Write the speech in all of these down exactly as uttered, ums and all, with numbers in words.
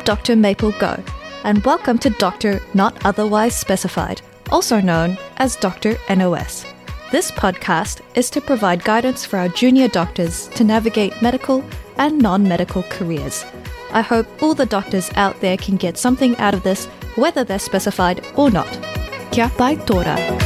Doctor Maple Go, and welcome to Doctor Not Otherwise Specified, also known as Doctor N O S. This podcast is to provide guidance for our junior doctors to navigate medical and non-medical careers. I hope all the doctors out there can get something out of this, whether they're specified or not. Kia pai tōra.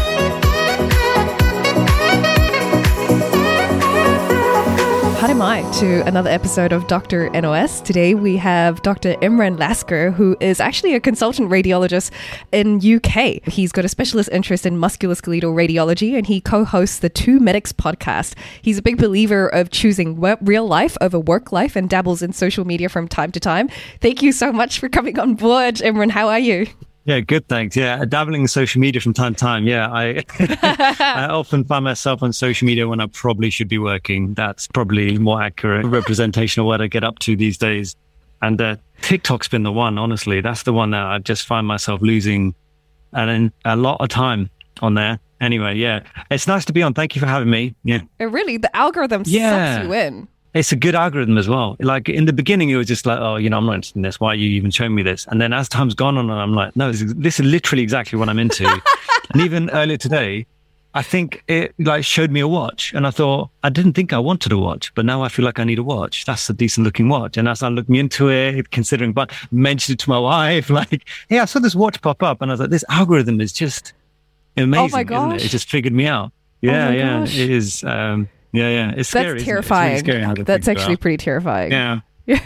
Haere mai to another episode of Doctor N O S. Today we have Doctor Imran Lasker, who is actually a consultant radiologist in U K. He's got a specialist interest in musculoskeletal radiology and he co-hosts the Two Medics podcast. He's a big believer of choosing real life over work life and dabbles in social media from time to time. Thank you so much for coming on board, Imran. How are you? Yeah, good, thanks. Yeah, dabbling in social media from time to time. Yeah, I I often find myself on social media when I probably should be working. That's probably more accurate representation of what I get up to these days. And uh, TikTok's been the one, honestly. That's the one that I just find myself losing and a lot of time on there. Anyway, yeah, it's nice to be on. Thank you for having me. Yeah, it really, the algorithm yeah. sucks you in. It's a good algorithm as well. Like in the beginning, it was just like, oh, you know, I'm not interested in this. Why are you even showing me this? And then as time's gone on, I'm like, no, this is, this is literally exactly what I'm into. And even earlier today, I think it like showed me a watch. And I thought, I didn't think I wanted a watch, but now I feel like I need a watch. That's a decent looking watch. And as I'm looking into it, considering, but mentioned it to my wife, like, hey, I saw this watch pop up. And I was like, this algorithm is just amazing. Oh my gosh. Isn't it? It just figured me out. Yeah, oh my yeah, gosh. it is. Um, Yeah, yeah, it's scary. That's terrifying. It's really scary how to That's think actually about. pretty terrifying. Yeah.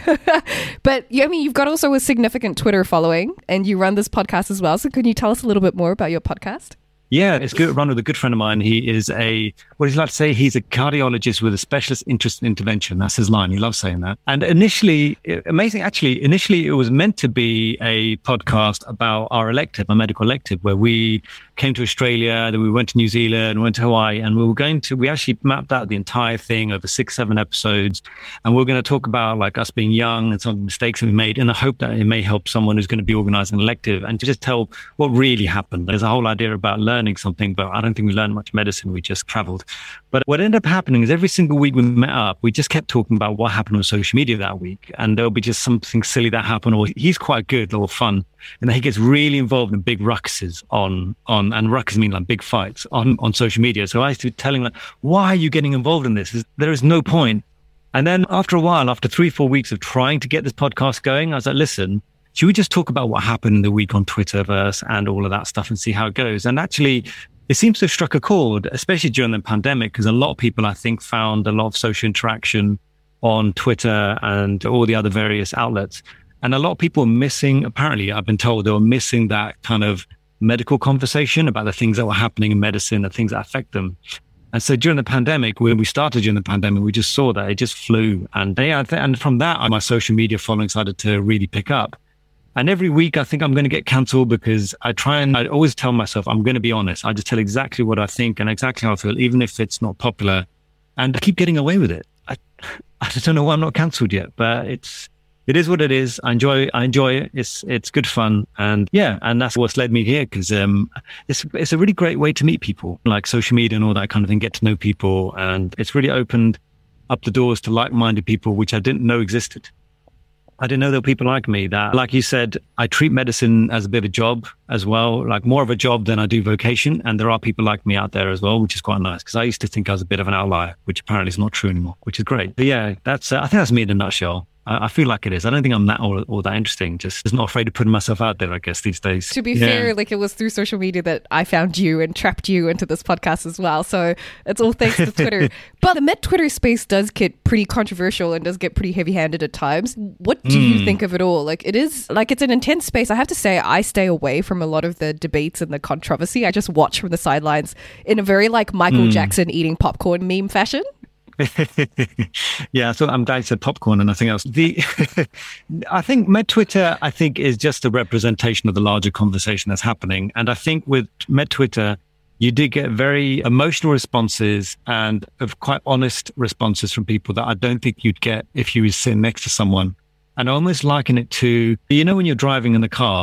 But yeah, I mean, you've got also a significant Twitter following and you run this podcast as well. So can you tell us a little bit more about your podcast? Yeah, it's good. Run with a good friend of mine. He is a, what does he like to say? He's a cardiologist with a specialist interest in intervention. That's his line. He loves saying that. And initially, amazing, actually, initially it was meant to be a podcast about our elective, our medical elective, where we came to Australia, then we went to New Zealand, went to Hawaii, and we were going to, we actually mapped out the entire thing over six, seven episodes. And we're going to talk about like us being young and some of the mistakes that we made in the hope that it may help someone who's going to be organizing an elective and to just tell what really happened. There's a whole idea about learning something, but I don't think we learned much medicine. We just traveled. But what ended up happening is every single week we met up, we just kept talking about what happened on social media that week. And there'll be just something silly that happened, or he's quite good, a little fun. And then he gets really involved in big ruckuses on, on, and ruckus mean like big fights on, on social media. So I used to tell him like, why are you getting involved in this? There is no point. And then after a while, after three, four weeks of trying to get this podcast going, I was like, listen, should we just talk about what happened in the week on Twitterverse and all of that stuff and see how it goes? And actually, it seems to have struck a chord, especially during the pandemic, because a lot of people, I think, found a lot of social interaction on Twitter and all the other various outlets. And a lot of people were missing, apparently, I've been told they were missing that kind of medical conversation about the things that were happening in medicine, the things that affect them. And so during the pandemic, when we started during the pandemic, we just saw that it just flew. And they, and from that, my social media following started to really pick up. And every week, I think I'm going to get cancelled because I try and I always tell myself, I'm going to be honest. I just tell exactly what I think and exactly how I feel, even if it's not popular. And I keep getting away with it. I, I just don't know why I'm not cancelled yet, but it's, it is what it is. I enjoy, I enjoy it. It's, it's good fun. And yeah, and that's what's led me here because um, it's, it's a really great way to meet people, like social media and all that kind of thing, get to know people. And it's really opened up the doors to like-minded people, which I didn't know existed. I didn't know there were people like me that, like you said, I treat medicine as a bit of a job as well, like more of a job than I do vocation. And there are people like me out there as well, which is quite nice because I used to think I was a bit of an outlier, which apparently is not true anymore, which is great. But yeah, that's, uh, I think that's me in a nutshell. I feel like it is. I don't think I'm that all, all that interesting. Just, just not afraid to put myself out there, I guess, these days. To be yeah. fair, like it was through social media that I found you and trapped you into this podcast as well. So it's all thanks to Twitter. But the med Twitter space does get pretty controversial and does get pretty heavy-handed at times. What do mm. you think of it all? Like it is, like it's an intense space. I have to say, I stay away from a lot of the debates and the controversy. I just watch from the sidelines in a very like Michael mm. Jackson eating popcorn meme fashion. Yeah, so I'm glad you said popcorn and nothing else. The, I think Med Twitter, I think, is just a representation of the larger conversation that's happening. And I think with Med Twitter, you did get very emotional responses and of quite honest responses from people that I don't think you'd get if you were sitting next to someone. And I almost liken it to, you know, when you're driving in the car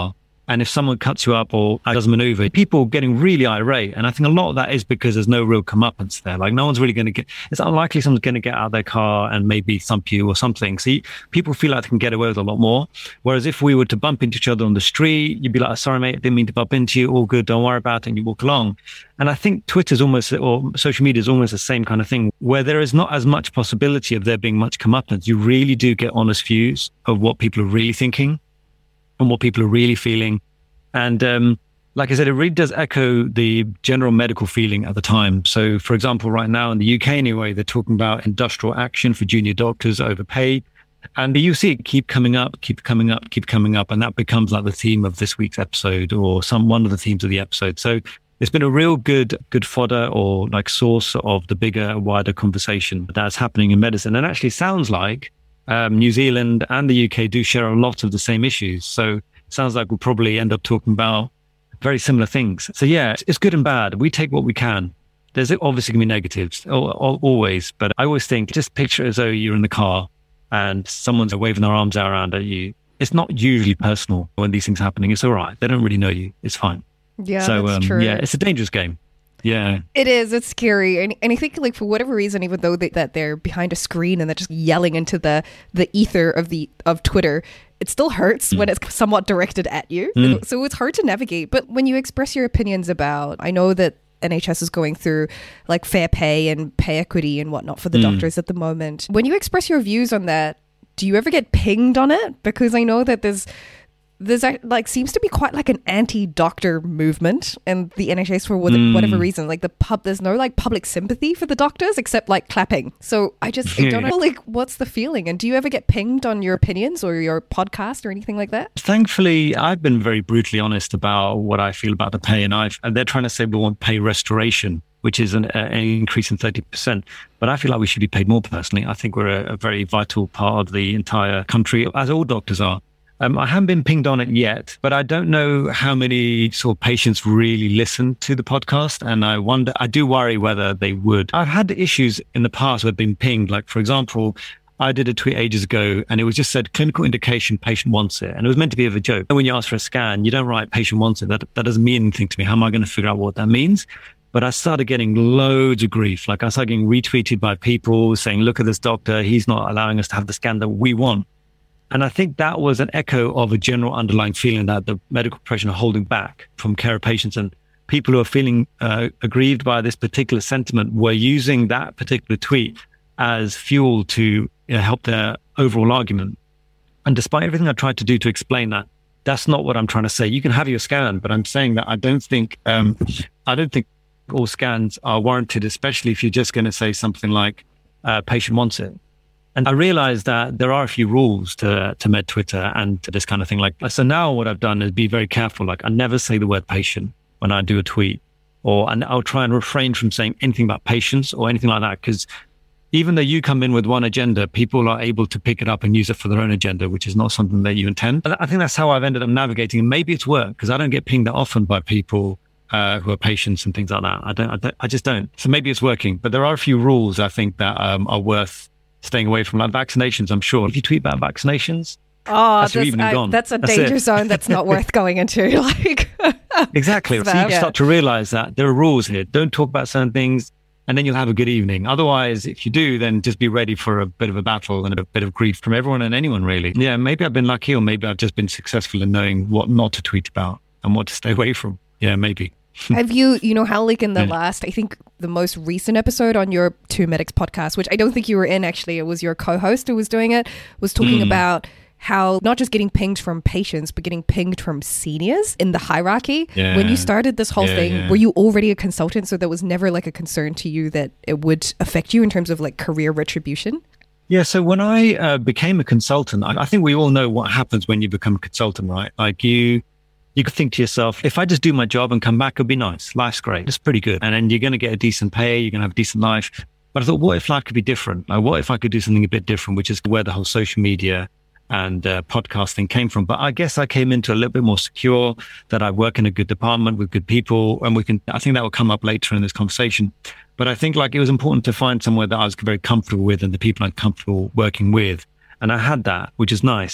And if someone cuts you up or does a maneuver, people getting really irate. And I think a lot of that is because there's no real comeuppance there. Like no one's really going to get, it's unlikely someone's going to get out of their car and maybe thump you or something. So you, people feel like they can get away with a lot more. Whereas if we were to bump into each other on the street, you'd be like, sorry, mate, I didn't mean to bump into you. All good. Don't worry about it. And you walk along. And I think Twitter's almost, or social media is almost the same kind of thing, where there is not as much possibility of there being much comeuppance. You really do get honest views of what people are really thinking and what people are really feeling. And um, like I said, it really does echo the general medical feeling at the time. So, for example, right now in the U K anyway, they're talking about industrial action for junior doctors overpaid. And you see it keep coming up, keep coming up, keep coming up. And that becomes like the theme of this week's episode or some one of the themes of the episode. So it's been a real good, good fodder or like source of the bigger, wider conversation that's happening in medicine. And actually sounds like um, New Zealand and the U K do share a lot of the same issues. So sounds like we'll probably end up talking about very similar things. So yeah, it's good and bad. We take what we can. There's obviously going to be negatives, always. But I always think, just picture it as though you're in the car and someone's waving their arms out around at you. It's not usually personal when these things are happening. It's all right. They don't really know you. It's fine. Yeah, so, that's um, true. Yeah, it's a dangerous game. Yeah. It is. It's scary. And, and I think like for whatever reason, even though they, that they're behind a screen and they're just yelling into the, the ether of the of Twitter, it still hurts mm. when it's somewhat directed at you. Mm. So it's hard to navigate. But when you express your opinions about, I know that N H S is going through like fair pay and pay equity and whatnot for the mm. doctors at the moment. When you express your views on that, do you ever get pinged on it? Because I know that there's there's like seems to be quite like an anti-doctor movement in the N H S for whatever, mm. whatever reason. Like the pub, there's no like public sympathy for the doctors except like clapping. So I just I don't know like what's the feeling. And do you ever get pinged on your opinions or your podcast or anything like that? Thankfully, I've been very brutally honest about what I feel about the pay, and I've and they're trying to say we want pay restoration, which is an, uh, an increase in thirty percent. But I feel like we should be paid more personally. I think we're a, a very vital part of the entire country, as all doctors are. Um, I haven't been pinged on it yet, but I don't know how many sort of patients really listen to the podcast. And I wonder, I do worry whether they would. I've had issues in the past where I've been pinged. Like, for example, I did a tweet ages ago and it was just said clinical indication, patient wants it. And it was meant to be of a joke. And when you ask for a scan, you don't write patient wants it. That, that doesn't mean anything to me. How am I going to figure out what that means? But I started getting loads of grief. Like I started getting retweeted by people saying, look at this doctor. He's not allowing us to have the scan that we want. And I think that was an echo of a general underlying feeling that the medical profession are holding back from care of patients. And people who are feeling uh, aggrieved by this particular sentiment were using that particular tweet as fuel to you know, help their overall argument. And despite everything I tried to do to explain that, that's not what I'm trying to say. You can have your scan, but I'm saying that I don't think, um, I don't think all scans are warranted, especially if you're just going to say something like, uh, patient wants it. And I realized that there are a few rules to, to med Twitter and to this kind of thing. Like, so now what I've done is be very careful. Like I never say the word patient when I do a tweet, or and I'll try and refrain from saying anything about patients or anything like that. Because even though you come in with one agenda, people are able to pick it up and use it for their own agenda, which is not something that you intend. And I think that's how I've ended up navigating. And maybe it's worked because I don't get pinged that often by people uh, who are patients and things like that. I don't, I don't, I just don't. So maybe it's working, but there are a few rules I think that um, are worth staying away from, like vaccinations. I'm sure if you tweet about vaccinations, oh, that's, that's, I, that's a that's danger it. zone that's not worth going into. Like exactly. So you yeah. start to realize that there are rules here. Don't talk about certain things, and then you'll have a good evening. Otherwise, if you do, then just be ready for a bit of a battle and a bit of grief from everyone and anyone, really. Yeah, maybe I've been lucky, or maybe I've just been successful in knowing what not to tweet about and what to stay away from. Yeah, maybe. Have you, you know, how like in the yeah. last, I think the most recent episode on your Two Medics podcast, which I don't think you were in actually, it was your co-host who was doing it, was talking mm. about how not just getting pinged from patients, but getting pinged from seniors in the hierarchy. Yeah. When you started this whole yeah, thing, yeah. were you already a consultant? So there was never like a concern to you that it would affect you in terms of like career retribution? Yeah, so when I uh, became a consultant, I, I think we all know what happens when you become a consultant, right? Like you... You could think to yourself, if I just do my job and come back, it'd be nice. Life's great. It's pretty good. And then you're going to get a decent pay. You're going to have a decent life. But I thought, what if life could be different? Like, what if I could do something a bit different, which is where the whole social media and uh, podcasting came from. But I guess I came into a little bit more secure, that I work in a good department with good people. And we can, I think that will come up later in this conversation. But I think like it was important to find somewhere that I was very comfortable with and the people I'm comfortable working with. And I had that, which is nice.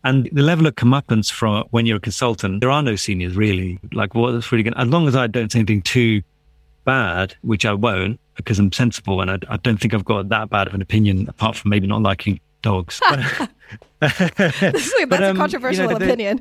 And the level of comeuppance from when you're a consultant, there are no seniors really. Like what's really good, as long as I don't say anything too bad, which I won't, because I'm sensible and I, I don't think I've got that bad of an opinion, apart from maybe not liking dogs. But, That's but, um, a controversial you know, opinion.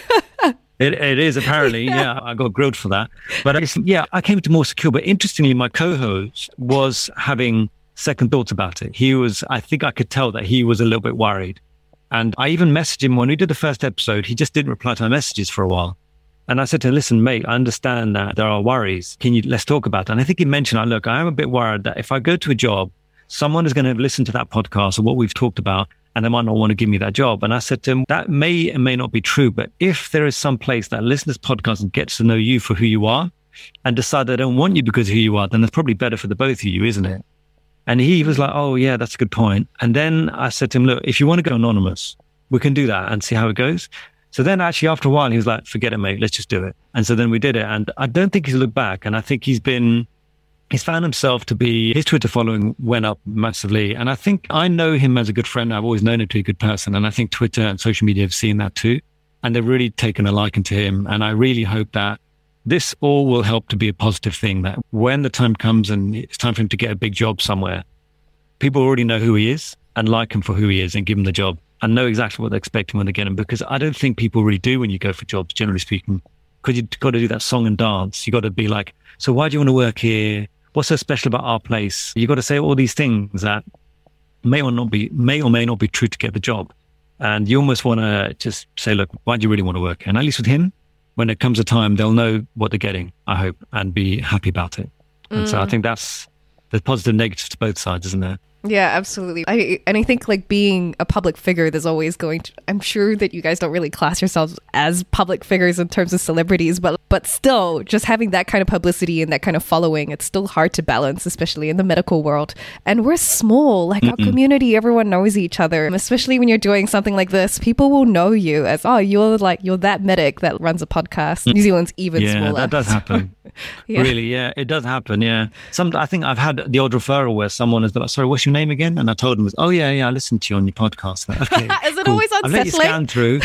It, it is apparently, yeah. yeah. I got grilled for that. But I, yeah, I came to more secure. But interestingly, my co-host was having second thoughts about it. He was, I think I could tell that he was a little bit worried. And I even messaged him when we did the first episode. He just didn't reply to my messages for a while. And I said to him, listen, mate, I understand that there are worries. Can you, let's talk about it. And I think he mentioned, like, look, I am a bit worried that if I go to a job, someone is going to listen to that podcast or what we've talked about, and they might not want to give me that job. And I said to him, that may and may not be true. But if there is some place that listens to this podcast and gets to know you for who you are and decide they don't want you because of who you are, then it's probably better for the both of you, isn't it? And he was like, oh, yeah, that's a good point. And then I said to him, look, if you want to go anonymous, we can do that and see how it goes. So then actually after a while, he was like, forget it, mate, let's just do it. And so then we did it. And I don't think he's looked back. And I think he's been, he's found himself to be, his Twitter following went up massively. And I think I know him as a good friend. I've always known him to be a good person. And I think Twitter and social media have seen that too. And they've really taken a liking to him. And I really hope that this all will help to be a positive thing, that when the time comes and it's time for him to get a big job somewhere, people already know who he is and like him for who he is and give him the job and know exactly what they're expecting when they get him. Because I don't think people really do when you go for jobs, generally speaking, because you've got to do that song and dance. You got to be like, so why do you want to work here? What's so special about our place? You got to say all these things that may or not be, may or may not be true to get the job. And you almost want to just say, look, why do you really want to work? And at least with him, when it comes a time, they'll know what they're getting, I hope, and be happy about it. And mm. so I think that's the positive and negatives to both sides, isn't there? Yeah, absolutely. I and I think like being a public figure, there's always going to, I'm sure that you guys don't really class yourselves as public figures in terms of celebrities, but but still just having that kind of publicity and that kind of following, it's still hard to balance, especially in the medical world. And we're small, like Mm-mm. our community, everyone knows each other, especially when you're doing something like this, people will know you as, oh, you're like, you're that medic that runs a podcast. New Zealand's even yeah, smaller. Yeah, that does happen. yeah. Really, yeah, it does happen, yeah. Some, I think I've had the odd referral where someone is like, sorry, what's your name again? And I told them, oh yeah, yeah, I listened to you on your podcast. Okay, is it cool. always unsettling? I've let you scan through.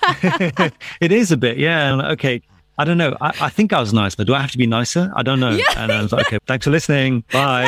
It is a bit, yeah. Like, okay, I don't know. I, I think I was nice, but do I have to be nicer? I don't know. Yeah. And I was like, okay, thanks for listening. Bye.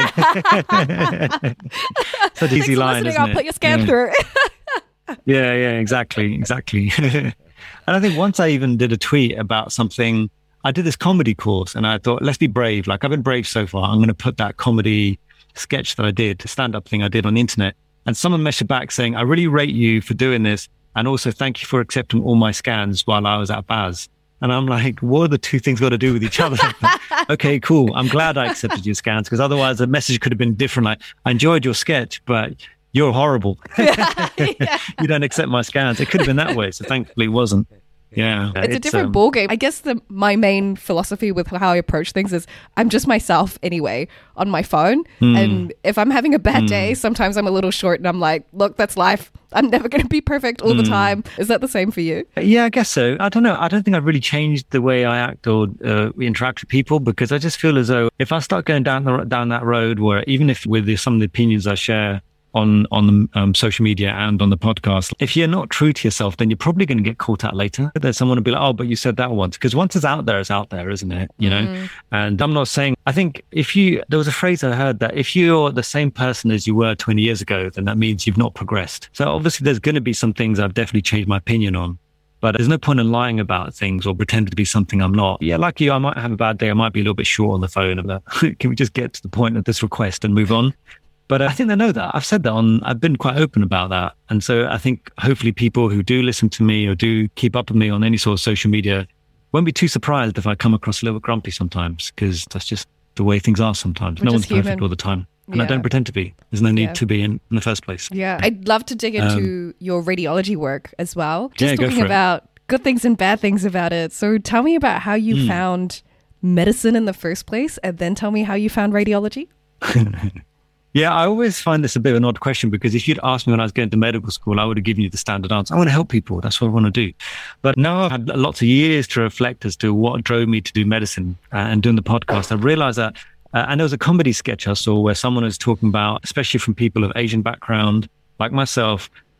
Such an easy line, isn't I'll it? put your scan yeah. through. yeah, yeah, exactly, exactly. And I think once I even did a tweet about something. I did this comedy course, and I thought, let's be brave. Like I've been brave so far. I'm going to put that comedy sketch that I did, stand-up thing I did on the internet. And someone messaged back saying, I really rate you for doing this. And also thank you for accepting all my scans while I was at B A S. And I'm like, what are the two things got to do with each other? Okay, cool. I'm glad I accepted your scans, because otherwise the message could have been different. Like, I enjoyed your sketch, but you're horrible. Yeah, yeah. You don't accept my scans. It could have been that way. So thankfully it wasn't. Yeah, it's, it's a different um, ball game. I guess the my main philosophy with how I approach things is I'm just myself anyway on my phone. Mm, and if I'm having a bad mm, day, sometimes I'm a little short and I'm like, look, that's life. I'm never going to be perfect all mm. the time. Is that the same for you? Yeah, I guess so. I don't know. I don't think I've really changed the way I act or uh, interact with people, because I just feel as though if I start going down the, down that road where even if with the, some of the opinions I share on on the um, social media and on the podcast, if you're not true to yourself, then you're probably going to get caught out later. There's someone will be like, oh, but you said that once. Because once it's out there, it's out there, isn't it? You know? Mm. And I'm not saying, I think if you, there was a phrase I heard that if you're the same person as you were twenty years ago, then that means you've not progressed. So obviously there's going to be some things I've definitely changed my opinion on. But there's no point in lying about things or pretending to be something I'm not. Yeah, like you, I might have a bad day. I might be a little bit short on the phone about, can we just get to the point of this request and move on? But I think they know that. I've said that on, I've been quite open about that. And so I think hopefully people who do listen to me or do keep up with me on any sort of social media won't be too surprised if I come across a little bit grumpy sometimes, because that's just the way things are sometimes. We're no one's human. Perfect all the time. And yeah. I don't pretend to be. There's no need yeah. to be in, in the first place. Yeah. I'd love to dig into um, your radiology work as well. Just yeah, talking about it. Good things and bad things about it. So tell me about how you mm. found medicine in the first place, and then tell me how you found radiology. Yeah, I always find this a bit of an odd question, because if you'd asked me when I was going to medical school, I would have given you the standard answer. I want to help people. That's what I want to do. But now I've had lots of years to reflect as to what drove me to do medicine uh, and doing the podcast. I realized that, uh, and there was a comedy sketch I saw where someone was talking about, especially from people of Asian background, like myself,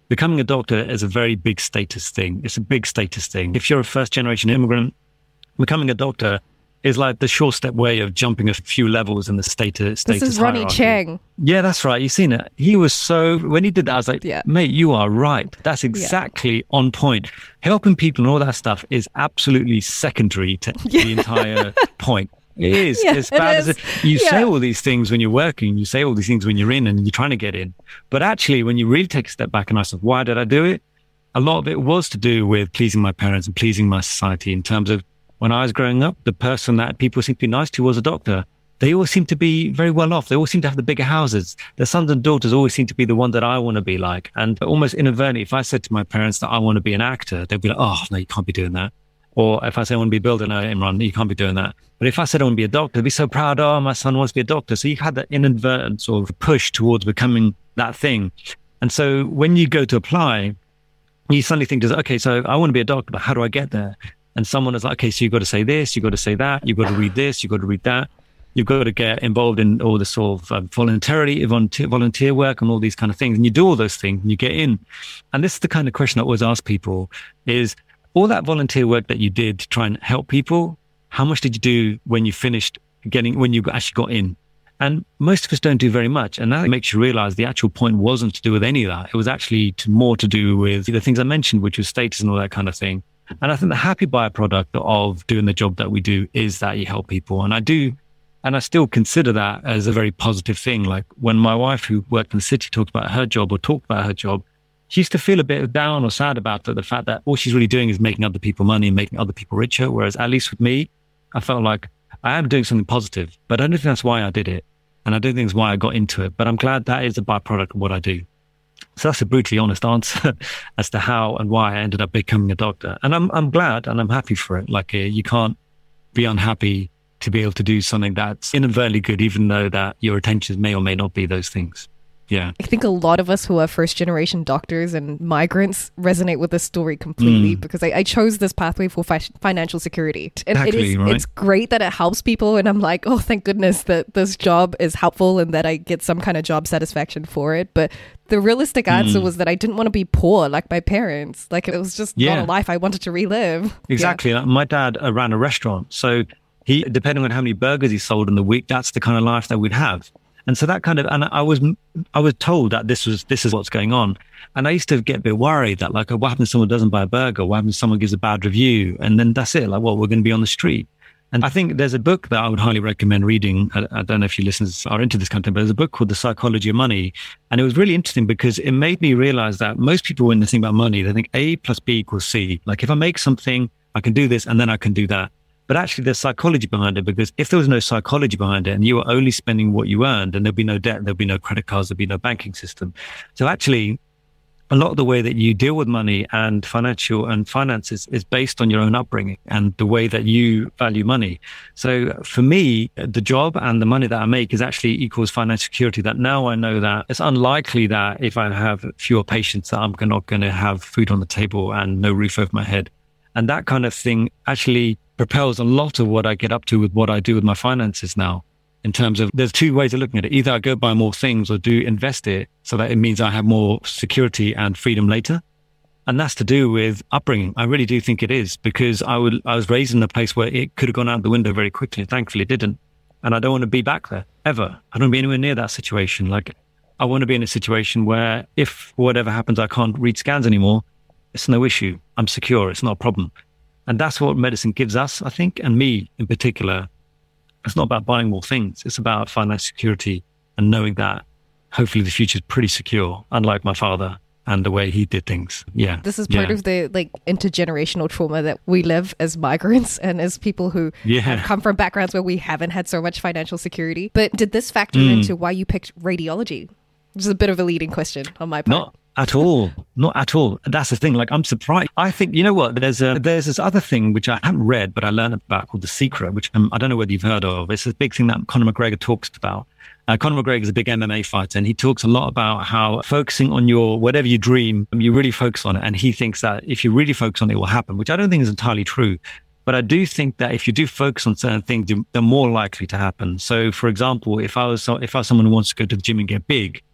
becoming a doctor is a very big status thing. It's a big status thing. If you're a first generation immigrant, becoming a doctor is like the short step way of jumping a few levels in the status status This is Ronnie hierarchy. Chang. Yeah, that's right. You've seen it. He was so, when he did that, I was like, Yeah. mate, you are right. That's exactly yeah. on point. Helping people and all that stuff is absolutely secondary to yeah. the entire point. It is. Yeah, as bad it as is. it, you Yeah. say all these things when you're working, you say all these things when you're in and you're trying to get in. But actually, when you really take a step back and ask, why did I do it? A lot of it was to do with pleasing my parents and pleasing my society in terms of when I was growing up, the person that people seemed to be nice to was a doctor. They always seemed to be very well off. They always seemed to have the bigger houses. Their sons and daughters always seemed to be the one that I want to be like. And almost inadvertently, if I said to my parents that I want to be an actor, they'd be like, oh, no, you can't be doing that. Or if I say I want to be a builder, no, Imran, you can't be doing that. But if I said I want to be a doctor, they'd be so proud, oh, my son wants to be a doctor. So you had that inadvertent sort of push towards becoming that thing. And so when you go to apply, you suddenly think, okay, so I want to be a doctor, but how do I get there? And someone is like, okay, so you've got to say this, you've got to say that, you've got to read this, you've got to read that. You've got to get involved in all the sort of um, voluntarily, volunteer, volunteer work and all these kind of things. And you do all those things and you get in. And this is the kind of question I always ask people is, all that volunteer work that you did to try and help people, how much did you do when you finished getting, when you actually got in? And most of us don't do very much. And that makes you realize the actual point wasn't to do with any of that. It was actually to, more to do with the things I mentioned, which was status and all that kind of thing. And I think the happy byproduct of doing the job that we do is that you help people. And I do, and I still consider that as a very positive thing. Like when my wife, who worked in the city, talked about her job or talked about her job, she used to feel a bit down or sad about the, the fact that all she's really doing is making other people money and making other people richer. Whereas at least with me, I felt like I am doing something positive, but I don't think that's why I did it. And I don't think it's why I got into it, but I'm glad that is a byproduct of what I do. So that's a brutally honest answer as to how and why I ended up becoming a doctor. And I'm I'm glad and I'm happy for it. Like uh, you can't be unhappy to be able to do something that's inadvertently good, even though that your intentions may or may not be those things. Yeah. I think a lot of us who are first generation doctors and migrants resonate with this story completely mm. because I, I chose this pathway for fi- financial security. And exactly, it is, right? It's great that it helps people. And I'm like, oh, thank goodness that this job is helpful and that I get some kind of job satisfaction for it. But the realistic answer mm. was that I didn't want to be poor like my parents. Like it was just yeah. not a life I wanted to relive. Exactly. Yeah. My dad uh, ran a restaurant. So he, depending on how many burgers he sold in the week, that's the kind of life that we'd have. And so that kind of, and I was, I was told that this was, this is what's going on. And I used to get a bit worried that like, what happens if someone doesn't buy a burger? What happens if someone gives a bad review? And then that's it. Like, well, we're going to be on the street. And I think there's a book that I would highly recommend reading. I, I don't know if you listeners are into this content, but there's a book called The Psychology of Money. And it was really interesting because it made me realize that most people, when they think about money, they think A plus B equals C. Like if I make something, I can do this and then I can do that. But actually there's psychology behind it, because if there was no psychology behind it and you were only spending what you earned, then there'd be no debt, there'd be no credit cards, there'd be no banking system. So actually, a lot of the way that you deal with money and financial and finances is based on your own upbringing and the way that you value money. So for me, the job and the money that I make is actually equals financial security, that now I know that it's unlikely that if I have fewer patients that I'm not going to have food on the table and no roof over my head. And that kind of thing actually propels a lot of what I get up to with what I do with my finances now, in terms of there's two ways of looking at it. Either I go buy more things or do invest it so that it means I have more security and freedom later. And that's to do with upbringing. I really do think it is, because I would, I was raised in a place where it could have gone out the window very quickly. Thankfully it didn't. And I don't want to be back there ever. I don't want to be anywhere near that situation. Like I want to be in a situation where if whatever happens, I can't read scans anymore, it's no issue. I'm secure. It's not a problem. And that's what medicine gives us, I think, and me in particular. It's not about buying more things. It's about financial security and knowing that hopefully the future is pretty secure, unlike my father and the way he did things. Yeah. This is part yeah. of the like intergenerational trauma that we live as migrants and as people who yeah. have come from backgrounds where we haven't had so much financial security. But did this factor mm. into why you picked radiology? Which is a bit of a leading question on my part. Not at all. Not at all. That's the thing. Like, I'm surprised. I think, you know what, there's a, there's this other thing which I haven't read, but I learned about called The Secret, which um, I don't know whether you've heard of. It's a big thing that Conor McGregor talks about. Uh, Conor McGregor is a big M M A fighter, and he talks a lot about how focusing on your, whatever you dream, you really focus on it. And he thinks that if you really focus on it, it will happen, which I don't think is entirely true. But I do think that if you do focus on certain things, they're more likely to happen. So for example, if I was, if I was someone who wants to go to the gym and get big,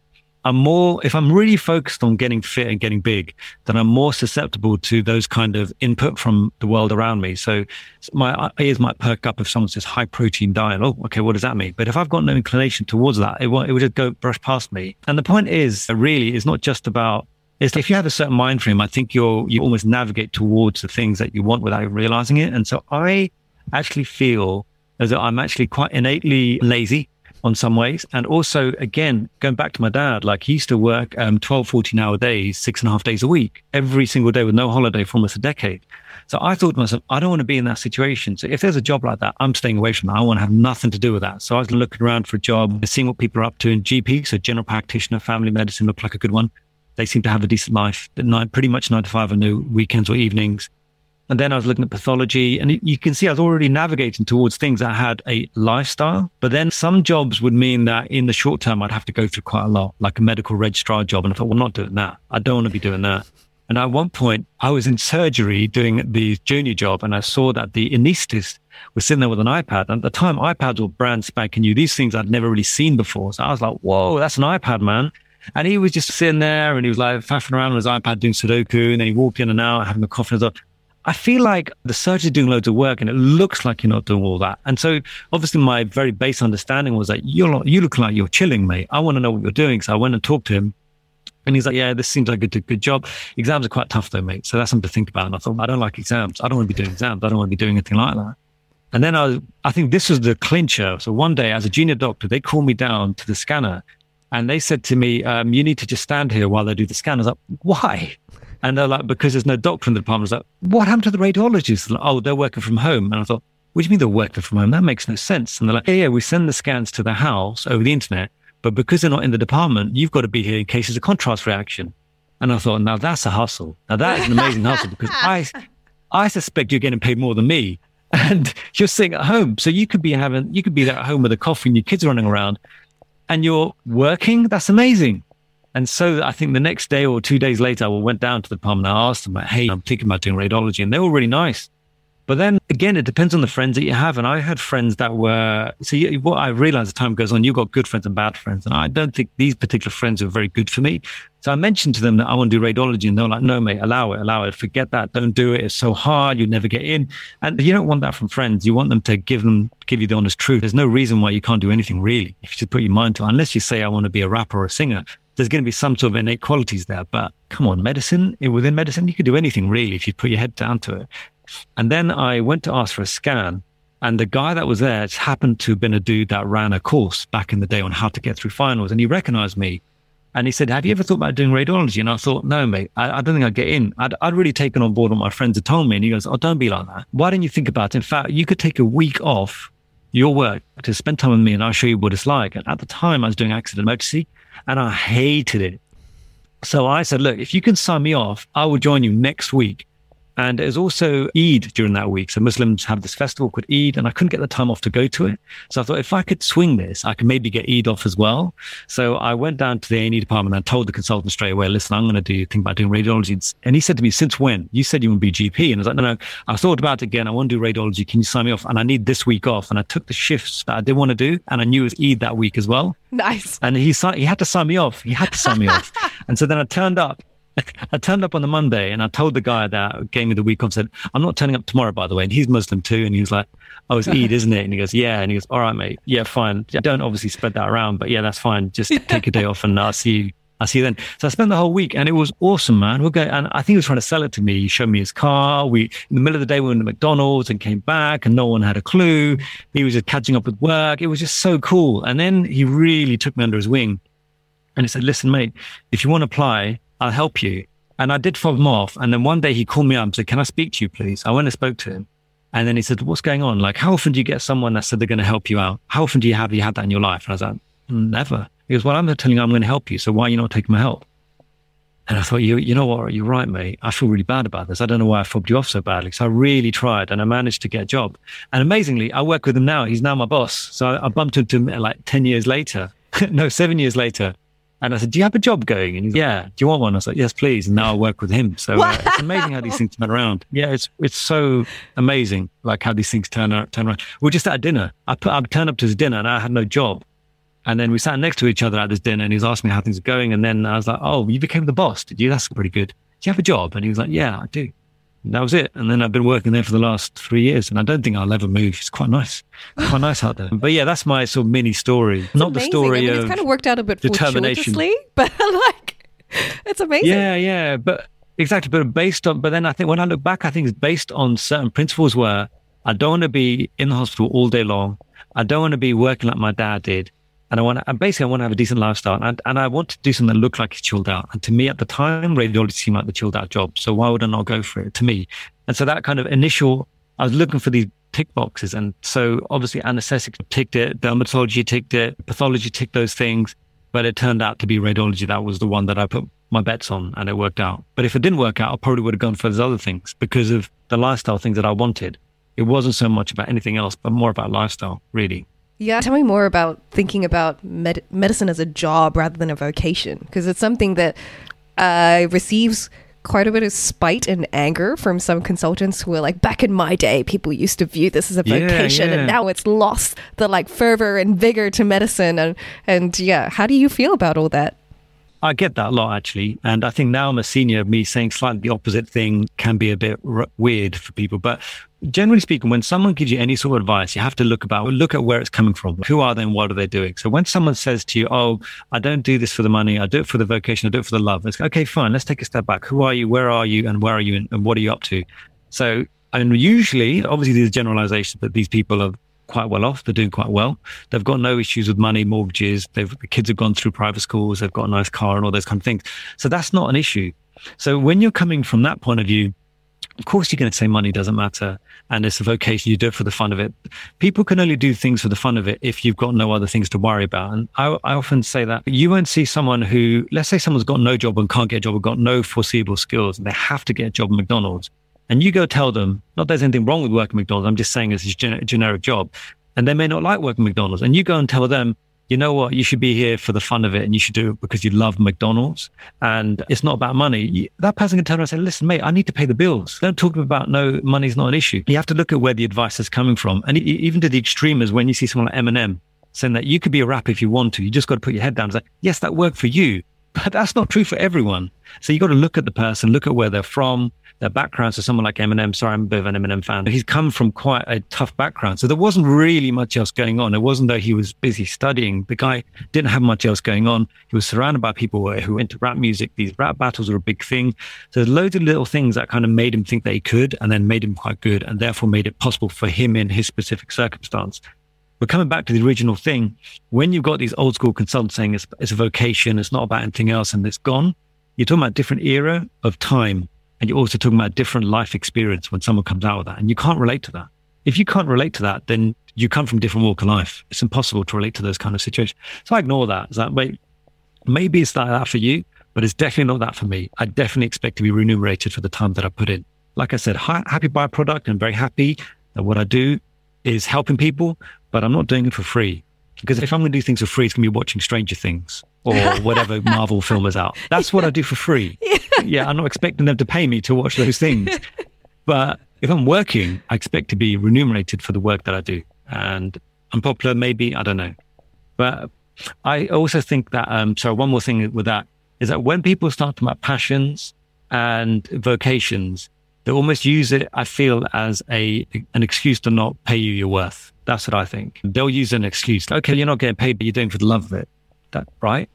I'm more, if I'm really focused on getting fit and getting big, then I'm more susceptible to those kind of input from the world around me. So my ears might perk up if someone says high protein diet. Oh, okay, what does that mean? But if I've got no inclination towards that, it, won't, it would just go brush past me. And the point is, really, it's not just about, it's if you have a certain mind frame, I think you're, you almost navigate towards the things that you want without realizing it. And so I actually feel as though I'm actually quite innately lazy on some ways. And also, again, going back to my dad, like he used to work um, twelve, fourteen hour days, six and a half days a week, every single day with no holiday for almost a decade. So I thought to myself, I don't want to be in that situation. So if there's a job like that, I'm staying away from that. I want to have nothing to do with that. So I was looking around for a job, seeing what people are up to in G P. So general practitioner, family medicine looked like a good one. They seem to have a decent life, pretty much nine to five or no weekends or evenings. And then I was looking at pathology, and you can see I was already navigating towards things that had a lifestyle. But then some jobs would mean that in the short term, I'd have to go through quite a lot, like a medical registrar job. And I thought, well, I'm not doing that. I don't want to be doing that. And at one point, I was in surgery doing the junior job, and I saw that the anaesthetist was sitting there with an iPad. And at the time, iPads were brand spanking new. These things I'd never really seen before. So I was like, whoa, that's an iPad, man. And he was just sitting there, and he was like faffing around on his iPad doing Sudoku. And then he walked in and out, having a coffee. And I thought, I feel like the surgeon's doing loads of work and it looks like you're not doing all that. And so obviously my very base understanding was that you're not, you look like you're chilling, mate. I want to know what you're doing. So I went and talked to him, and he's like, yeah, this seems like a good, good job. Exams are quite tough though, mate. So that's something to think about. And I thought, I don't like exams. I don't want to be doing exams. I don't want to be doing anything like that. And then I, was, I think this was the clincher. So one day as a junior doctor, they called me down to the scanner and they said to me, um, you need to just stand here while they do the scan. I was like, why? And they're like, because there's no doctor in the department. I was like, what happened to the radiologists? Like, oh, they're working from home. And I thought, what do you mean they're working from home? That makes no sense. And they're like, yeah, yeah, we send the scans to the house over the internet, but because they're not in the department, you've got to be here in case there's a contrast reaction. And I thought, now that's a hustle. Now that is an amazing hustle, because I, I suspect you're getting paid more than me, and you're sitting at home. So you could be having, you could be there at home with a coffee and your kids are running around, and you're working. That's amazing. And so I think the next day or two days later, I went down to the department. I asked them, like, hey, I'm thinking about doing radiology. And they were really nice. But then again, it depends on the friends that you have. And I had friends that were, so you, what I realized as time goes on, you've got good friends and bad friends. And I don't think these particular friends were very good for me. So I mentioned to them that I want to do radiology, and they were like, no, mate, allow it, allow it. Forget that. Don't do it. It's so hard. You'll never get in. And you don't want that from friends. You want them to give them, give you the honest truth. There's no reason why you can't do anything really, if you just put your mind to it. Unless you say, I want to be a rapper or a singer, there's going to be some sort of innate qualities there. But come on, medicine, within medicine, you could do anything really if you put your head down to it. And then I went to ask for a scan, and the guy that was there just happened to have been a dude that ran a course back in the day on how to get through finals. And he recognized me, and he said, have you ever thought about doing radiology? And I thought, no, mate, I, I don't think I'd get in. I'd, I'd really taken on board what my friends had told me. And he goes, oh, don't be like that. Why don't you think about it? In fact, you could take a week off your work to spend time with me, and I'll show you what it's like. And at the time I was doing accident emergency, and I hated it. So I said, look, if you can sign me off, I will join you next week. And there's also Eid during that week. So Muslims have this festival called Eid, and I couldn't get the time off to go to it. So I thought, if I could swing this, I could maybe get Eid off as well. So I went down to the A and E department and told the consultant straight away, listen, I'm going to do think about doing radiology. And he said to me, since when? You said you want to be G P. And I was like, no, no, I thought about it again. I want to do radiology. Can you sign me off? And I need this week off. And I took the shifts that I did want to do, and I knew it was Eid that week as well. Nice. And he, he had to sign me off. He had to sign me off. And so then I turned up. I turned up on the Monday, and I told the guy that gave me the week off, said, I'm not turning up tomorrow, by the way. And he's Muslim too. And he was like, oh, it's Eid, isn't it? And he goes, yeah. And he goes, all right, mate. Yeah, fine. Don't obviously spread that around, but yeah, that's fine. Just take a day off, and I'll see you. I'll see you then. So I spent the whole week, and it was awesome, man. We'll go, and I think he was trying to sell it to me. He showed me his car. We, in the middle of the day, we went to McDonald's and came back, and no one had a clue. He was just catching up with work. It was just so cool. And then he really took me under his wing, and he said, listen, mate, if you want to apply, I'll help you. And I did fob him off. And then one day he called me up and said, can I speak to you, please? I went and spoke to him. And then he said, what's going on? Like, how often do you get someone that said they're going to help you out? How often do you have, you had that in your life? And I was like, never. He goes, well, I'm telling you I'm going to help you. So why are you not taking my help? And I thought, you you know what? You're right, mate. I feel really bad about this. I don't know why I fobbed you off so badly. So I really tried, and I managed to get a job. And amazingly, I work with him now. He's now my boss. So I, I bumped into him like ten years later. no, seven years later. And I said, do you have a job going? And he's like, yeah. Do you want one? I was like, yes, please. And now I work with him. So uh, it's amazing how these things turn around. Yeah, it's it's so amazing, like how these things turn out, turn around. We're just at dinner. I put, I turned up to his dinner, and I had no job. And then we sat next to each other at this dinner and he was asking me how things are going. And then I was like, oh, you became the boss, did you? That's pretty good. Do you have a job? And he was like, yeah, I do. And that was it. And then I've been working there for the last three years and I don't think I'll ever move. It's quite nice. Quite nice out there. But yeah, that's my sort of mini story. It's Not amazing. the story I mean, of it's kind of worked out a bit determination. fortuitously, but like, it's amazing. Yeah, yeah. But exactly. But based on, but then I think when I look back, I think it's based on certain principles where I don't want to be in the hospital all day long. I don't want to be working like my dad did. And I want to, and basically I want to have a decent lifestyle and, and I want to do something that looked like it's chilled out. And to me at the time, radiology seemed like the chilled out job. So why would I not go for it to me? And so that kind of initial, I was looking for these tick boxes. And so obviously anesthetics ticked it, dermatology ticked it, pathology ticked those things. But it turned out to be radiology. That was the one that I put my bets on and it worked out. But if it didn't work out, I probably would have gone for those other things because of the lifestyle things that I wanted. It wasn't so much about anything else, but more about lifestyle, really. Yeah, tell me more about thinking about med- medicine as a job rather than a vocation, because it's something that uh, receives quite a bit of spite and anger from some consultants who are like, back in my day, people used to view this as a vocation yeah, yeah. and now it's lost the like fervor and vigor to medicine. And, and yeah, how do you feel about all that? I get that a lot, actually. And I think now I'm a senior, me saying slightly the opposite thing can be a bit r- weird for people. But generally speaking, when someone gives you any sort of advice, you have to look about, look at where it's coming from. Who are they and what are they doing? So when someone says to you, oh, I don't do this for the money, I do it for the vocation, I do it for the love. It's okay, fine. Let's take a step back. Who are you? Where are you? And where are you? And, and what are you up to? So, and usually, obviously, there's generalizations that these people are quite well off. They're doing quite well. They've got no issues with money, mortgages. They've, the kids have gone through private schools. They've got a nice car and all those kind of things. So that's not an issue. So when you're coming from that point of view, of course, you're going to say money doesn't matter. And it's a vocation. You do it for the fun of it. People can only do things for the fun of it if you've got no other things to worry about. And I, I often say that you won't see someone who, let's say someone's got no job and can't get a job and got no foreseeable skills and they have to get a job at McDonald's. And you go tell them, not there's anything wrong with working at McDonald's. I'm just saying it's a gen- generic job. And they may not like working at McDonald's. And you go and tell them, you know what, you should be here for the fun of it and you should do it because you love McDonald's and it's not about money. You, that person can turn around and say, listen, mate, I need to pay the bills. Don't talk about no, money's not an issue. You have to look at where the advice is coming from. And even to the extreme is when you see someone like Eminem saying that you could be a rapper if you want to. You just got to put your head down and say, yes, that worked for you. But that's not true for everyone. So you got to look at the person, look at where they're from, their background. So someone like Eminem, sorry, I'm a bit of an Eminem fan. He's come from quite a tough background. So there wasn't really much else going on. It wasn't that he was busy studying. The guy didn't have much else going on. He was surrounded by people who were into rap music. These rap battles were a big thing. So there's loads of little things that kind of made him think that he could and then made him quite good and therefore made it possible for him in his specific circumstance. But coming back to the original thing, when you've got these old school consultants saying it's, it's a vocation, it's not about anything else and it's gone, you're talking about a different era of time. And you're also talking about a different life experience when someone comes out of that. And you can't relate to that. If you can't relate to that, then you come from a different walk of life. It's impossible to relate to those kind of situations. So I ignore that. It's like, wait, maybe it's like that for you, but it's definitely not that for me. I definitely expect to be remunerated for the time that I put in. Like I said, hi, happy byproduct. I'm very happy that what I do is helping people, but I'm not doing it for free. Because if I'm going to do things for free, it's going to be watching Stranger Things or whatever Marvel film is out. That's what I do for free. Yeah. yeah, I'm not expecting them to pay me to watch those things. But if I'm working, I expect to be remunerated for the work that I do. And I'm popular, maybe, I don't know. But I also think that, um, so one more thing with that is that when people start talking about passions and vocations, they almost use it, I feel, as a an excuse to not pay you your worth. That's what I think. They'll use an excuse. Okay, you're not getting paid, but you're doing it for the love of it. That right?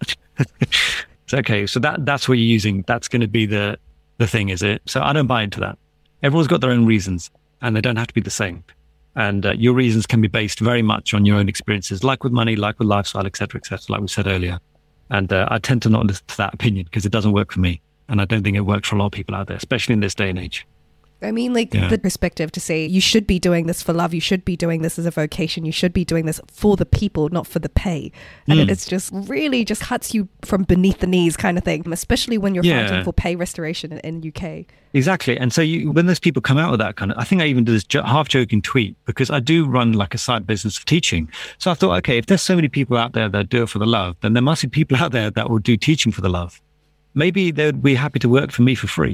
It's okay. So that that's what you're using. That's going to be the the thing, is it? So I don't buy into that. Everyone's got their own reasons, and they don't have to be the same. And uh, your reasons can be based very much on your own experiences, like with money, like with lifestyle, et cetera, et cetera, like we said earlier. And uh, I tend to not listen to that opinion because it doesn't work for me. And I don't think it works for a lot of people out there, especially in this day and age. I mean, like yeah. the perspective to say you should be doing this for love, you should be doing this as a vocation, you should be doing this for the people, not for the pay. And mm. it's just really just cuts you from beneath the knees kind of thing, especially when you're yeah. fighting for pay restoration in, in U K. Exactly. And so you, when those people come out with that kind of, I think I even did this jo- half joking tweet because I do run like a side business of teaching. So I thought, okay, if there's so many people out there that do it for the love, then there must be people out there that will do teaching for the love. Maybe they would be happy to work for me for free.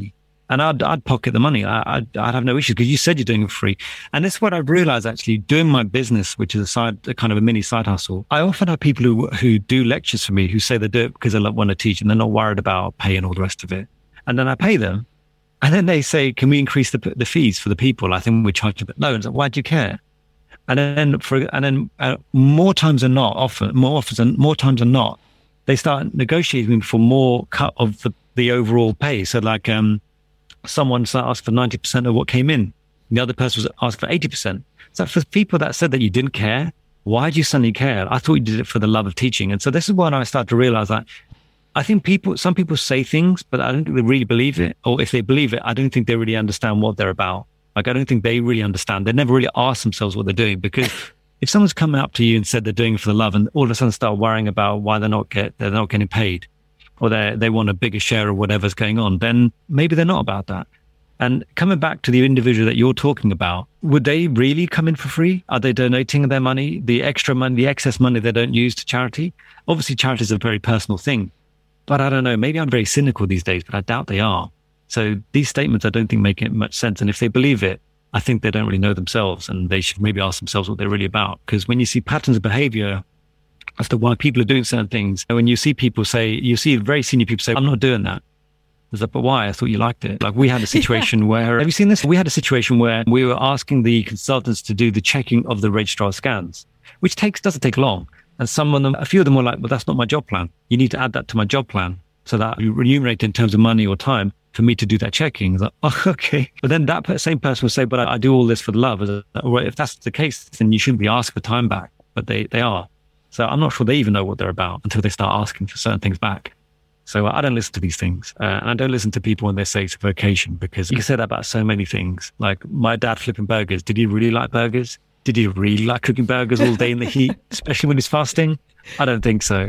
And I'd, I'd pocket the money. I, I'd, I'd have no issues because you said you're doing it for free. And this is what I've realized actually doing my business, which is a side, a kind of a mini side hustle. I often have people who, who do lectures for me who say they do it because they want to teach and they're not worried about pay and all the rest of it. And then I pay them. And then they say, can we increase the the fees for the people? I think we charge a bit low. And it's like, why do you care? And then for, and then uh, more times than not, often, more often than, more times than not, they start negotiating for more cut of the, the overall pay. So like, um, someone asked for ninety percent of what came in. The other person was asked for eighty percent. So for people that said that you didn't care, why do you suddenly care? I thought you did it for the love of teaching. And so this is when I started to realize that I think people, some people say things, but I don't think they really believe it. Or if they believe it, I don't think they really understand what they're about. Like, I don't think they really understand. They never really ask themselves what they're doing, because if someone's coming up to you and said they're doing it for the love and all of a sudden start worrying about why they're not get, they're not getting paid, or they they want a bigger share of whatever's going on, then maybe they're not about that. And coming back to the individual that you're talking about, would they really come in for free? Are they donating their money, the extra money, the excess money they don't use to charity? Obviously, charity is a very personal thing, but I don't know, maybe I'm very cynical these days, but I doubt they are. So these statements, I don't think make it much sense. And if they believe it, I think they don't really know themselves, and they should maybe ask themselves what they're really about. Because when you see patterns of behavior as to why people are doing certain things, when you see people say, you see very senior people say, I'm not doing that. It's like, but why? I thought you liked it. Like, we had a situation where, have you seen this? We had a situation where we were asking the consultants to do the checking of the registrar scans, which takes, doesn't take long. And some of them, a few of them were like, well, that's not my job plan. You need to add that to my job plan so that you remunerate in terms of money or time for me to do that checking. It's like, oh, okay. But then that same person will say, but I, I do all this for the love. Well, if that's the case, then you shouldn't be asked for time back. But they, they are. So I'm not sure they even know what they're about until they start asking for certain things back. So I don't listen to these things. Uh, and I don't listen to people when they say it's a vocation, because you can say that about so many things. Like my dad flipping burgers. Did he really like burgers? Did he really like cooking burgers all day in the heat, especially when he's fasting? I don't think so.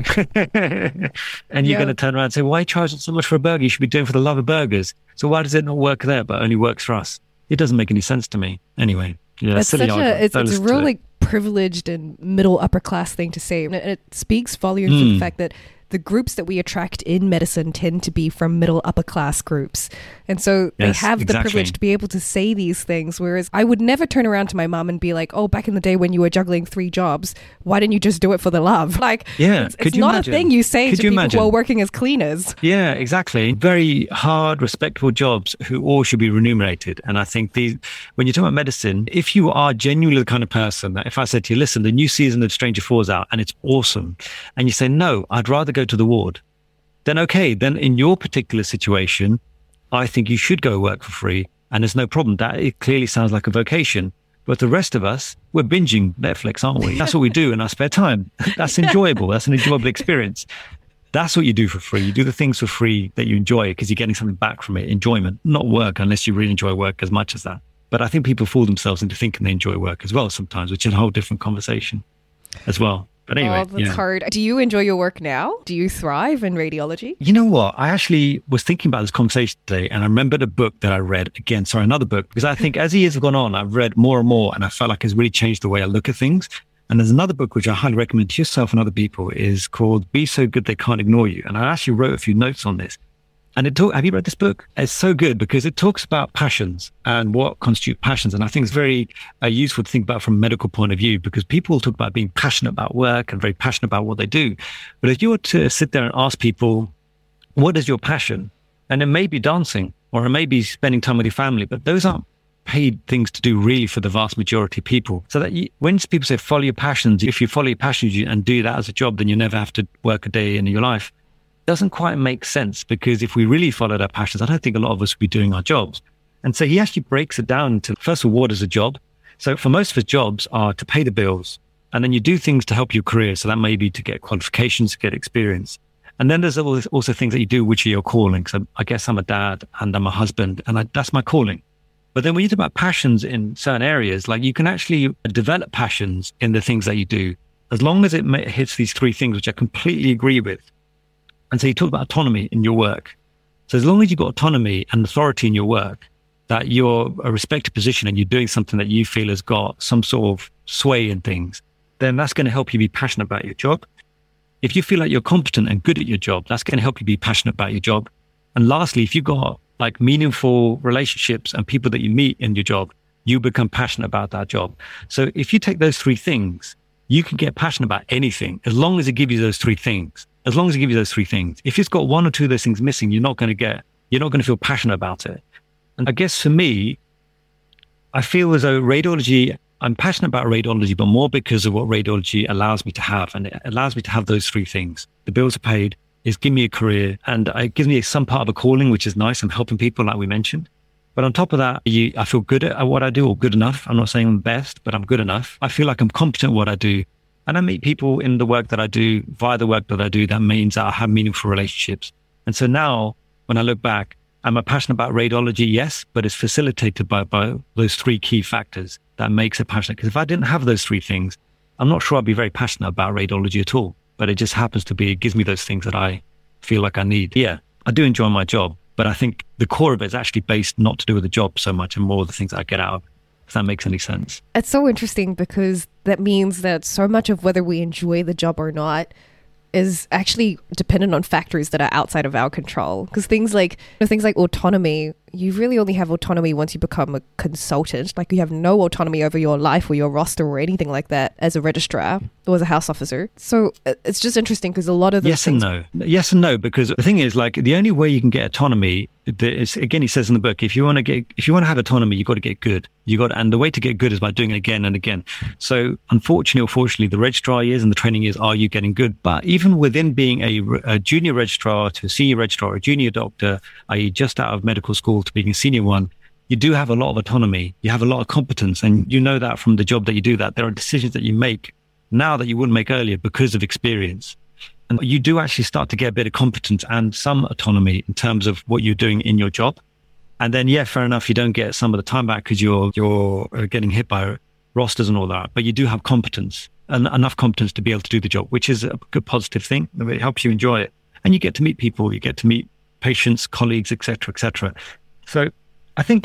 And you're yeah. going to turn around and say, why are you charging so much for a burger? You should be doing it for the love of burgers. So why does it not work there, but only works for us? It doesn't make any sense to me. Anyway, yeah, it's silly such a, it's, it's a real like privileged and middle upper class thing to say. And it, it speaks volumes mm. to the fact that the groups that we attract in medicine tend to be from middle upper class groups. And so they yes, have exactly. the privilege to be able to say these things. Whereas I would never turn around to my mom and be like, oh, back in the day when you were juggling three jobs, why didn't you just do it for the love? Like, yeah, it's, it's not imagine? a thing you say Could to you people imagine? who are working as cleaners. Yeah, exactly. Very hard, respectable jobs who all should be remunerated. And I think these, when you're talking about medicine, if you are genuinely the kind of person that if I said to you, listen, the new season of Stranger Falls out and it's awesome, and you say, no, I'd rather go to the ward, then okay, then in your particular situation, I think you should go work for free and there's no problem. That it clearly sounds like a vocation. But the rest of us, we're binging Netflix, aren't we? That's what we do in our spare time. That's enjoyable. That's an enjoyable experience. That's what you do for free. You do the things for free that you enjoy because you're getting something back from it, enjoyment, not work, unless you really enjoy work as much as that. But I think people fool themselves into thinking they enjoy work as well sometimes, which is a whole different conversation as well. But anyway, oh, that's yeah. hard. Do you enjoy your work now? Do you thrive in radiology? You know what? I actually was thinking about this conversation today, and I remembered a book that I read again. Sorry, another book, because I think as the years have gone on, I've read more and more, and I felt like it's really changed the way I look at things. And there's another book which I highly recommend to yourself and other people is called Be So Good They Can't Ignore You. And I actually wrote a few notes on this. And it talk, have you read this book? It's so good because it talks about passions and what constitute passions. And I think it's very uh, useful to think about from a medical point of view, because people talk about being passionate about work and very passionate about what they do. But if you were to sit there and ask people, what is your passion? And it may be dancing, or it may be spending time with your family, but those aren't paid things to do really for the vast majority of people. So that you, when people say follow your passions, if you follow your passions and do that as a job, then you never have to work a day in your life. Doesn't quite make sense, because if we really followed our passions, I don't think a lot of us would be doing our jobs. And so he actually breaks it down to, first of all, what is a job? So for most of his jobs are to pay the bills, and then you do things to help your career. So that may be to get qualifications, to get experience. And then there's also things that you do, which are your calling. So I guess I'm a dad and I'm a husband, and I, that's my calling. But then when you talk about passions in certain areas, like you can actually develop passions in the things that you do, as long as it hits these three things, which I completely agree with. And so you talk about autonomy in your work. So as long as you've got autonomy and authority in your work, that you're a respected position and you're doing something that you feel has got some sort of sway in things, then that's going to help you be passionate about your job. If you feel like you're competent and good at your job, that's going to help you be passionate about your job. And lastly, if you've got like meaningful relationships and people that you meet in your job, you become passionate about that job. So if you take those three things, you can get passionate about anything as long as it gives you those three things. As long as it gives you those three things. If it's got one or two of those things missing, you're not going to get, you're not going to feel passionate about it. And I guess for me, I feel as though radiology, I'm passionate about radiology, but more because of what radiology allows me to have. And it allows me to have those three things. The bills are paid, it's giving me a career, and it gives me some part of a calling, which is nice. I'm helping people like we mentioned. But on top of that, you, I feel good at what I do, or good enough. I'm not saying I'm best, but I'm good enough. I feel like I'm competent at what I do. And I meet people in the work that I do, via the work that I do, that means that I have meaningful relationships. And so now, when I look back, am I passionate about radiology? Yes, but it's facilitated by, by those three key factors that makes it passionate. Because if I didn't have those three things, I'm not sure I'd be very passionate about radiology at all. But it just happens to be, it gives me those things that I feel like I need. Yeah, I do enjoy my job. But I think the core of it is actually based not to do with the job so much and more the things that I get out of it, if that makes any sense. It's so interesting because that means that so much of whether we enjoy the job or not is actually dependent on factors that are outside of our control. Because things like things like autonomy, you really only have autonomy once you become a consultant. Like you have no autonomy over your life or your roster or anything like that as a registrar or as a house officer. So it's just interesting because a lot of the yes things- and no, yes and no. Because the thing is, like the only way you can get autonomy is, again, he says in the book, if you want to get, if you want to have autonomy, you got to get good. You got, and the way to get good is by doing it again and again. So unfortunately or fortunately, the registrar years and the training years are you getting good. But even within being a, a junior registrar to a senior registrar, or a junior doctor, that is just out of medical school to being a senior one, you do have a lot of autonomy. You have a lot of competence, and you know that from the job that you do, that there are decisions that you make now that you wouldn't make earlier because of experience. And you do actually start to get a bit of competence and some autonomy in terms of what you're doing in your job. And then, yeah, fair enough, you don't get some of the time back because you're you're getting hit by rosters and all that, but you do have competence and enough competence to be able to do the job, which is a good positive thing. It helps you enjoy it, and you get to meet people, you get to meet patients, colleagues, et cetera, et cetera. So I think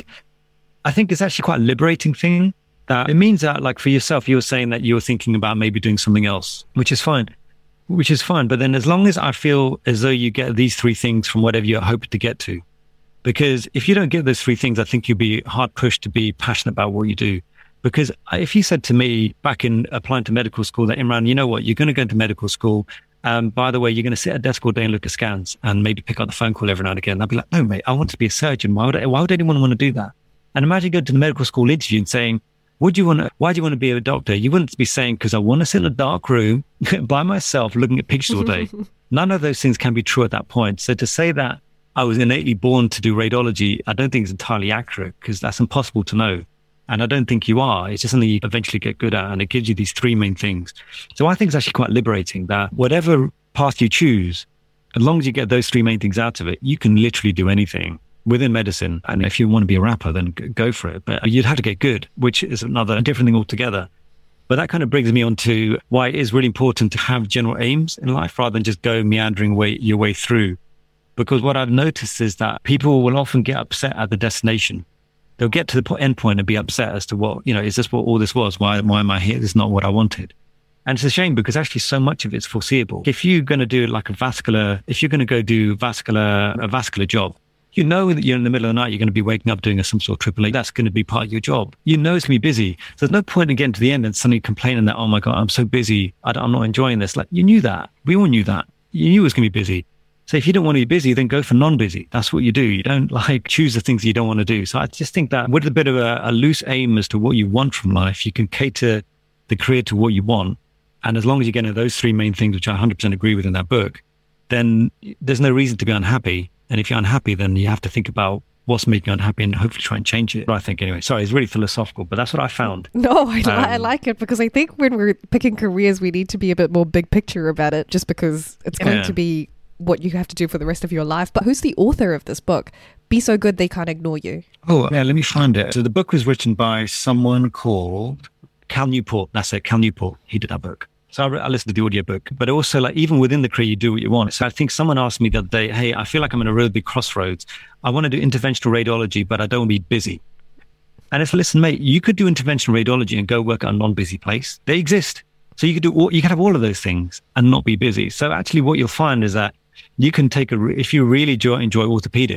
I think it's actually quite a liberating thing. That it means that, like for yourself, you were saying that you were thinking about maybe doing something else, which is fine. Which is fine. But then as long as I feel as though you get these three things from whatever you're hoping to get to, because if you don't get those three things, I think you'll be hard pushed to be passionate about what you do. Because if you said to me back in applying to medical school that, Imran, you know what, you're going to go into medical school. Um, by the way, you're going to sit at a desk all day and look at scans and maybe pick up the phone call every now and again. I'd be like, no, mate, I want to be a surgeon. Why would, I, why would anyone want to do that? And imagine going to the medical school interview and saying, would you want to, why do you want to be a doctor? You wouldn't be saying, because I want to sit in a dark room by myself looking at pictures all day. None of those things can be true at that point. So to say that I was innately born to do radiology, I don't think is entirely accurate, because that's impossible to know. And I don't think you are. It's just something you eventually get good at. And it gives you these three main things. So I think it's actually quite liberating that whatever path you choose, as long as you get those three main things out of it, you can literally do anything within medicine. And if you want to be a rapper, then go for it. But you'd have to get good, which is another different thing altogether. But that kind of brings me on to why it is really important to have general aims in life rather than just go meandering way, your way through. Because what I've noticed is that people will often get upset at the destination. They'll get to the end point and be upset as to what, you know, is this what all this was? Why, why am I here? This is not what I wanted. And it's a shame because actually so much of it's foreseeable. If you're going to do like a vascular, if you're going to go do vascular, a vascular job, you know that you're in the middle of the night, you're going to be waking up doing a, some sort of triple A. That's going to be part of your job. You know it's going to be busy. So there's no point in getting to the end and suddenly complaining that, oh my God, I'm so busy. I I'm not enjoying this. Like, you knew that. We all knew that. You knew it was going to be busy. So if you don't want to be busy, then go for non-busy. That's what you do. You don't like choose the things you don't want to do. So I just think that with a bit of a, a loose aim as to what you want from life, you can cater the career to what you want. And as long as you're getting those three main things, which I one hundred percent agree with in that book, then there's no reason to be unhappy. And if you're unhappy, then you have to think about what's making you unhappy and hopefully try and change it. But I think anyway, sorry, it's really philosophical, but that's what I found. No, I, um, I like it because I think when we're picking careers, we need to be a bit more big picture about it just because it's going yeah. to be what you have to do for the rest of your life. But who's the author of this book? Be So Good They Can't Ignore You. Oh, yeah, let me find it. So the book was written by someone called Cal Newport. That's it, Cal Newport. He did that book. So I, I listened to the audiobook, but also like even within the career, you do what you want. So I think someone asked me the other day, hey, I feel like I'm in a really big crossroads. I want to do interventional radiology, but I don't want to be busy. And it's, listen, mate, you could do interventional radiology and go work at a non-busy place. They exist. So you could do all, you can have all of those things and not be busy. So actually what you'll find is that you can take a, if you really enjoy, enjoy orthopedics,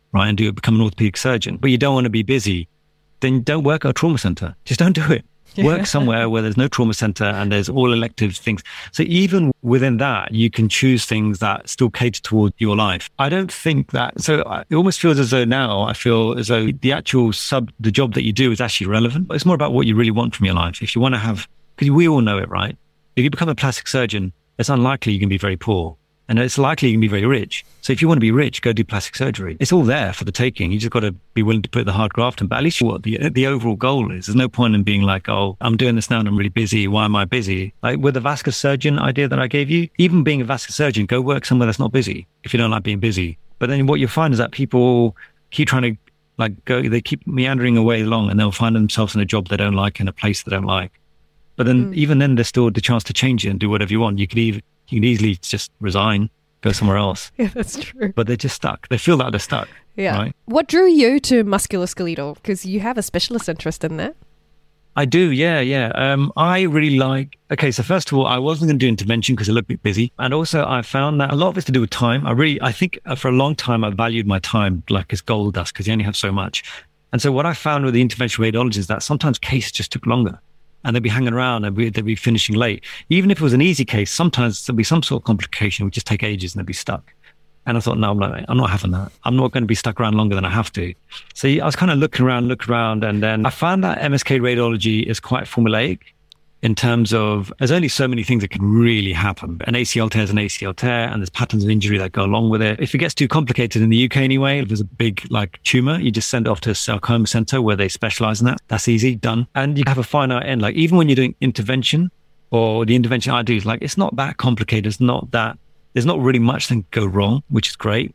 right, and do become an orthopedic surgeon, but you don't want to be busy, then don't work at a trauma center. Just don't do it. Work somewhere where there's no trauma center and there's all elective things. So even within that, you can choose things that still cater toward your life. I don't think that, so it almost feels as though now I feel as though the actual sub, the job that you do is actually relevant. It's more about what you really want from your life. If you want to have, because we all know it, right? If you become a plastic surgeon, it's unlikely you can be very poor. And it's likely you can be very rich. So if you want to be rich, go do plastic surgery. It's all there for the taking. You just got to be willing to put the hard graft in. But at least what the the overall goal is. There's no point in being like, oh, I'm doing this now and I'm really busy. Why am I busy? Like with the vascular surgeon idea that I gave you, even being a vascular surgeon, go work somewhere that's not busy if you don't like being busy. But then what you find is that people keep trying to like go, they keep meandering away along and they'll find themselves in a job they don't like, in a place they don't like. But then mm. even then there's still the chance to change it and do whatever you want. You could even You can easily just resign, go somewhere else. Yeah, that's true. But they're just stuck. They feel like they're stuck. Yeah. Right? What drew you to musculoskeletal? Because you have a specialist interest in that. I do, yeah, yeah. Um, I really like, okay, so first of all, I wasn't going to do intervention because it looked a bit busy. And also I found that a lot of it's to do with time. I really, I think for a long time, I valued my time like it's gold dust because you only have so much. And so what I found with the interventional radiology is that sometimes cases just took longer. And they'd be hanging around and they'd be finishing late. Even if it was an easy case, sometimes there'd be some sort of complication. It would just take ages and they'd be stuck. And I thought, no, I'm not, I'm not having that. I'm not going to be stuck around longer than I have to. So I was kind of looking around, looking around. And then I found that M S K radiology is quite formulaic in terms of there's only so many things that can really happen. An A C L tear is an A C L tear and there's patterns of injury that go along with it. If it gets too complicated in the U K anyway, if there's a big like tumor, you just send it off to a sarcoma center where they specialize in that. That's easy, done. And you have a finite end. Like even when you're doing intervention or the intervention I do is like, it's not that complicated. It's not that, there's not really much that can go wrong, which is great.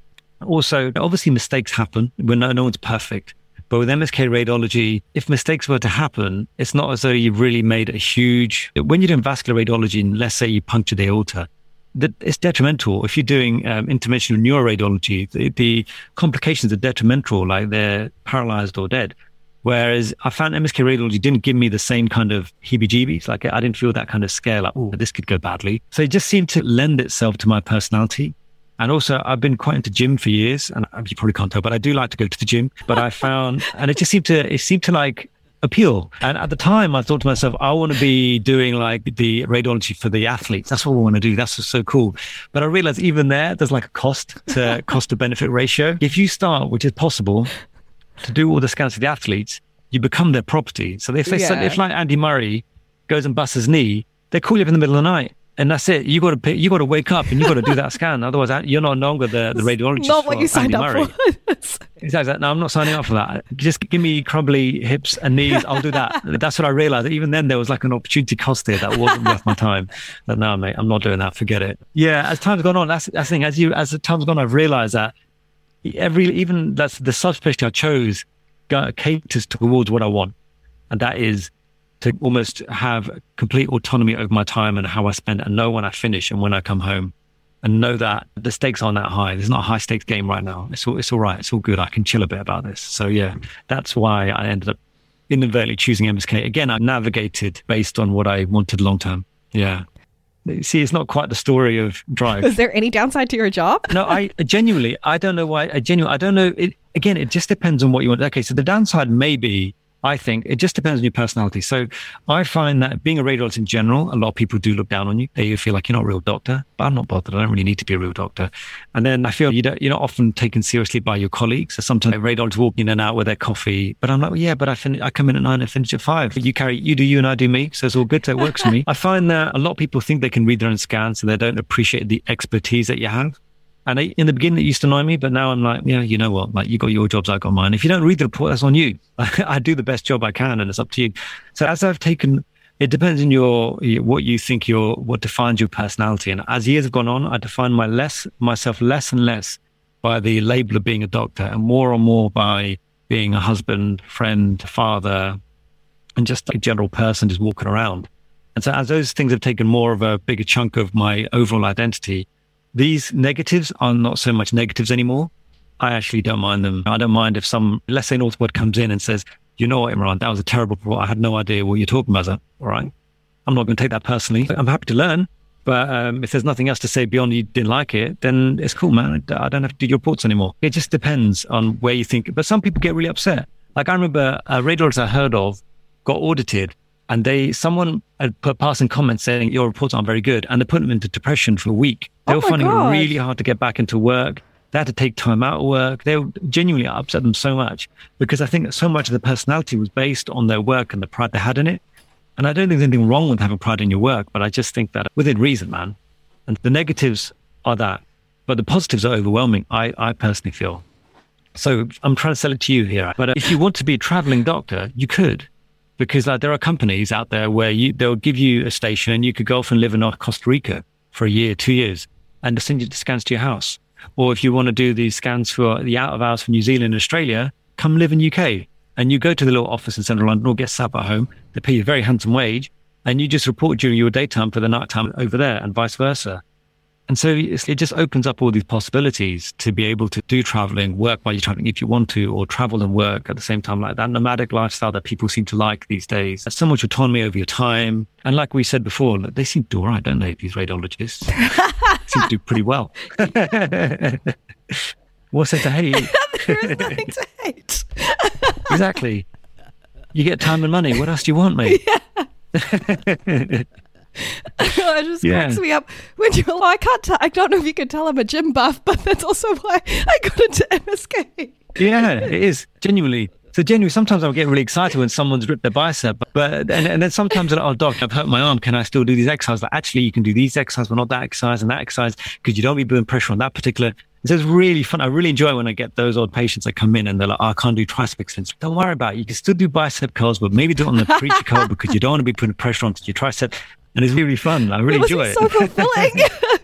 Also, obviously mistakes happen when no, no one's perfect. But with M S K radiology, if mistakes were to happen, it's not as though you've really made a huge... When you're doing vascular radiology, and let's say you puncture the aorta, that it's detrimental. If you're doing um, interventional neuroradiology, the, the complications are detrimental, like they're paralyzed or dead. Whereas I found M S K radiology didn't give me the same kind of heebie-jeebies. Like I didn't feel that kind of scare, like, oh, this could go badly. So it just seemed to lend itself to my personality. And also, I've been quite into gym for years, and you probably can't tell, but I do like to go to the gym. But I found, and it just seemed to, it seemed to like appeal. And at the time, I thought to myself, I want to be doing like the radiology for the athletes. That's what I want to do. That's just so cool. But I realized even there, there's like a cost to cost to benefit ratio. If you start, which is possible, to do all the scans for the athletes, you become their property. So if they, yeah. if like Andy Murray goes and busts his knee, they call you up in the middle of the night. And that's it. You got to pay, you got to wake up and you got to do that scan. Otherwise, you're no longer the, the radiologist. Not what you signed Andy up Murray. for. Exactly. No, I'm not signing up for that. Just give me crumbly hips and knees. I'll do that. That's what I realized. Even then, there was like an opportunity cost there that wasn't worth my time. But no, mate, I'm not doing that. Forget it. Yeah. As time's gone on, that's, that's the thing. As you, as the time's gone, I've realized that every, even that's the subspecialty I chose caters towards what I want, and that is to almost have complete autonomy over my time and how I spend it, and know when I finish and when I come home, and know that the stakes aren't that high. There's not a high stakes game right now. It's all, it's all right. It's all good. I can chill a bit about this. So yeah, that's why I ended up inadvertently choosing M S K. Again, I navigated based on what I wanted long term. Yeah. See, it's not quite the story of Drive. Is there any downside to your job? No, I genuinely, I don't know why. I genuinely, I don't know. It, again, it just depends on what you want. Okay, so the downside may be, I think, it just depends on your personality. So I find that being a radiologist in general, a lot of people do look down on you. They feel like you're not a real doctor, but I'm not bothered. I don't really need to be a real doctor. And then I feel you don't, you're not often taken seriously by your colleagues. So sometimes radiologists walk in and out with their coffee, but I'm like, well, yeah, but I fin- I come in at nine and finish at five. You carry, you do you and I do me. So it's all good. So it works for me. I find that a lot of people think they can read their own scans, so they don't appreciate the expertise that you have. And I, in the beginning, it used to annoy me, but now I'm like, yeah, you know what? Like, you got your jobs, I got mine. If you don't read the report, that's on you. I do the best job I can, and it's up to you. So as I've taken, it depends on your what you think your what defines your personality. And as years have gone on, I define my less myself less and less by the label of being a doctor, and more and more by being a husband, friend, father, and just like a general person just walking around. And so as those things have taken more of a bigger chunk of my overall identity, these negatives are not so much negatives anymore. I actually don't mind them. I don't mind if some, let's say an orthopod comes in and says, you know what, Imran, that was a terrible report. I had no idea what you're talking about. All right. I'm not going to take that personally. I'm happy to learn. But um, if there's nothing else to say beyond you didn't like it, then it's cool, man. I don't have to do your reports anymore. It just depends on where you think. But some people get really upset. Like I remember a radiologist I heard of got audited, and they someone had put passing comments saying your reports aren't very good, and they put them into depression for a week. They oh were finding God. it really hard to get back into work. They had to take time out of work. They were genuinely upset them so much because I think that so much of the personality was based on their work and the pride they had in it. And I don't think there's anything wrong with having pride in your work, but I just think that within reason, man. And the negatives are that, but the positives are overwhelming, I, I personally feel. So I'm trying to sell it to you here. But if you want to be a traveling doctor, you could, because like, there are companies out there where you they'll give you a station and you could go off and live in Costa Rica for a year, two years, and send you the scans to your house. Or if you want to do these scans for the out of hours for New Zealand and Australia, come live in U K. And you go to the little office in central London or get sat at home. They pay you a very handsome wage, and you just report during your daytime for the nighttime over there, and vice versa. And so it's, it just opens up all these possibilities to be able to do traveling, work while you're traveling if you want to, or travel and work at the same time, like that nomadic lifestyle that people seem to like these days. There's so much autonomy over your time. And like we said before, they seem to do all right, don't they, these radiologists? Seem to do pretty well. What's there to hate? There is nothing to hate. Exactly. You get time and money. What else do you want, mate? Yeah. It just Yeah. cracks me up when you're like, I can't tell, I don't know if you can tell I'm a gym buff, but that's also why I got into M S K. Yeah, it is. Genuinely. So genuinely, sometimes I'll get really excited when someone's ripped their bicep, but and, and then sometimes I'm like, oh, doc, I've hurt my arm. Can I still do these exercises? Like, actually, you can do these exercises, but not that exercise and that exercise, because you don't be putting pressure on that particular. So it's really fun. I really enjoy when I get those odd patients that come in and they're like, oh, I can't do tricep extensions. Don't worry about it. You can still do bicep curls, but maybe do it on the preacher curl because you don't want to be putting pressure onto your tricep. And it's really fun. I really It enjoy was it. so fulfilling.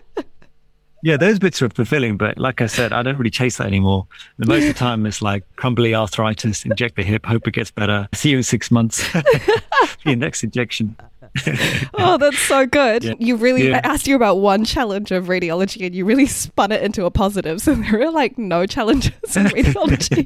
Yeah, those bits are fulfilling, but like I said, I don't really chase that anymore. And most of the time, it's like crumbly arthritis, inject the hip, hope it gets better. See you in six months. Your next injection. Oh, that's so good. Yeah. You really, Yeah. I asked you about one challenge of radiology and you really spun it into a positive. So there are like no challenges in radiology.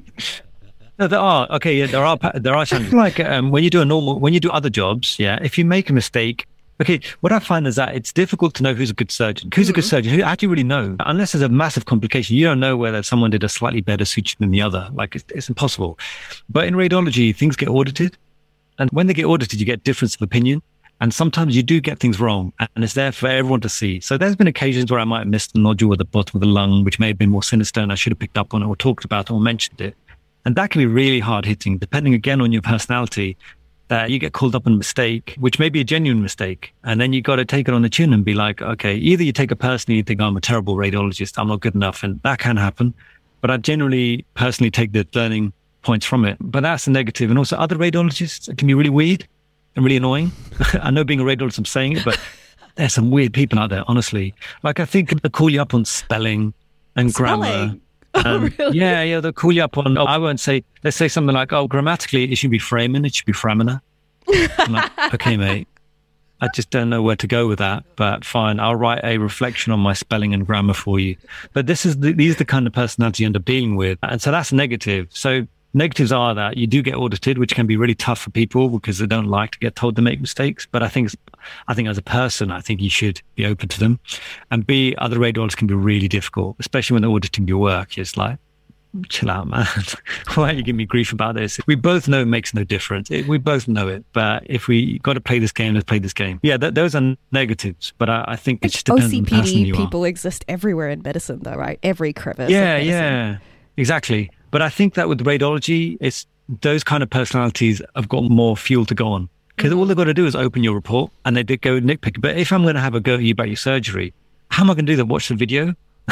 No, there are. Okay, yeah, there are. There are challenges. Like um, when you do a normal, when you do other jobs, yeah, if you make a mistake. Okay, what I find is that it's difficult to know who's a good surgeon. Who's mm-hmm. a good surgeon? Who, how do you really know? Unless there's a massive complication, you don't know whether someone did a slightly better suture than the other. Like, it's, it's impossible. But in radiology, things get audited. And when they get audited, you get difference of opinion. And sometimes you do get things wrong. And it's there for everyone to see. So there's been occasions where I might have missed a nodule at the bottom of the lung, which may have been more sinister, and I should have picked up on it or talked about it or mentioned it. And that can be really hard hitting, depending again on your personality. That you get called up on a mistake, which may be a genuine mistake. And then you got to take it on the chin and be like, okay, either you take it personally, you think I'm a terrible radiologist, I'm not good enough. And that can happen. But I generally personally take the learning points from it. But that's a negative. And also other radiologists, it can be really weird and really annoying. I know being a radiologist, I'm saying it, but there's some weird people out there, honestly. Like I think they call you up on spelling and Spelling? grammar. Oh, Um, really? Yeah, yeah, they'll call you up on, oh, I won't say, let's say something like, oh, grammatically, it should be framing, it should be framina. I'm like, okay, mate, I just don't know where to go with that, but fine, I'll write a reflection on my spelling and grammar for you. But this is the, these are the kind of personality you end up dealing with. And so that's negative. So negatives are that you do get audited, which can be really tough for people because they don't like to get told they make mistakes. But I think, I think as a person, I think you should be open to them. And B, other radiologists can be really difficult, especially when they're auditing your work. It's like, chill out, man. Why are you giving me grief about this? We both know it makes no difference. It, we both know it. But if we got to play this game, let's play this game. Yeah, th- those are negatives. But I, I think it just depends on the person O C P D you are. people exist everywhere in medicine, though, right? Every crevice. Yeah, of medicine. yeah, exactly. But I think that with radiology, it's those kind of personalities have got more fuel to go on. Because all they've got to do is open your report and they did go nitpick. But if I'm going to have a go at you about your surgery, how am I going to do that? Watch the video,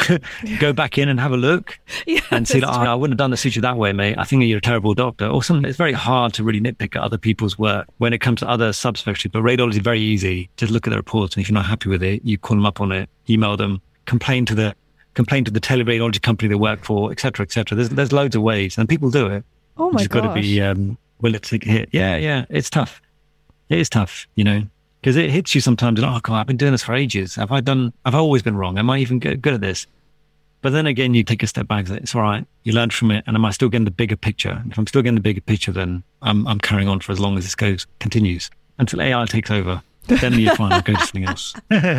go back in and have a look Yeah, and see, like, that's oh, I wouldn't have done the suture that way, mate. I think you're a terrible doctor. Or something. It's very hard to really nitpick at other people's work when it comes to other subspecialties. But radiology is very easy. Just look at the reports. And if you're not happy with it, you call them up on it, email them, complain to the complain to the teleradiology company they work for, et cetera, et cetera. There's, there's loads of ways and people do it. Oh my You've gosh. got to be um, willing to take a hit. Yeah, yeah. It's tough. It is tough, you know, because it hits you sometimes. And, oh, God, I've been doing this for ages. Have I done, have I always been wrong? Am I even good, good at this? But then again, you take a step back. It's all right. You learn from it. And am I still getting the bigger picture? If I'm still getting the bigger picture, then I'm, I'm carrying on for as long as this goes, continues until A I takes over. Then you're fine. I'll go to something else.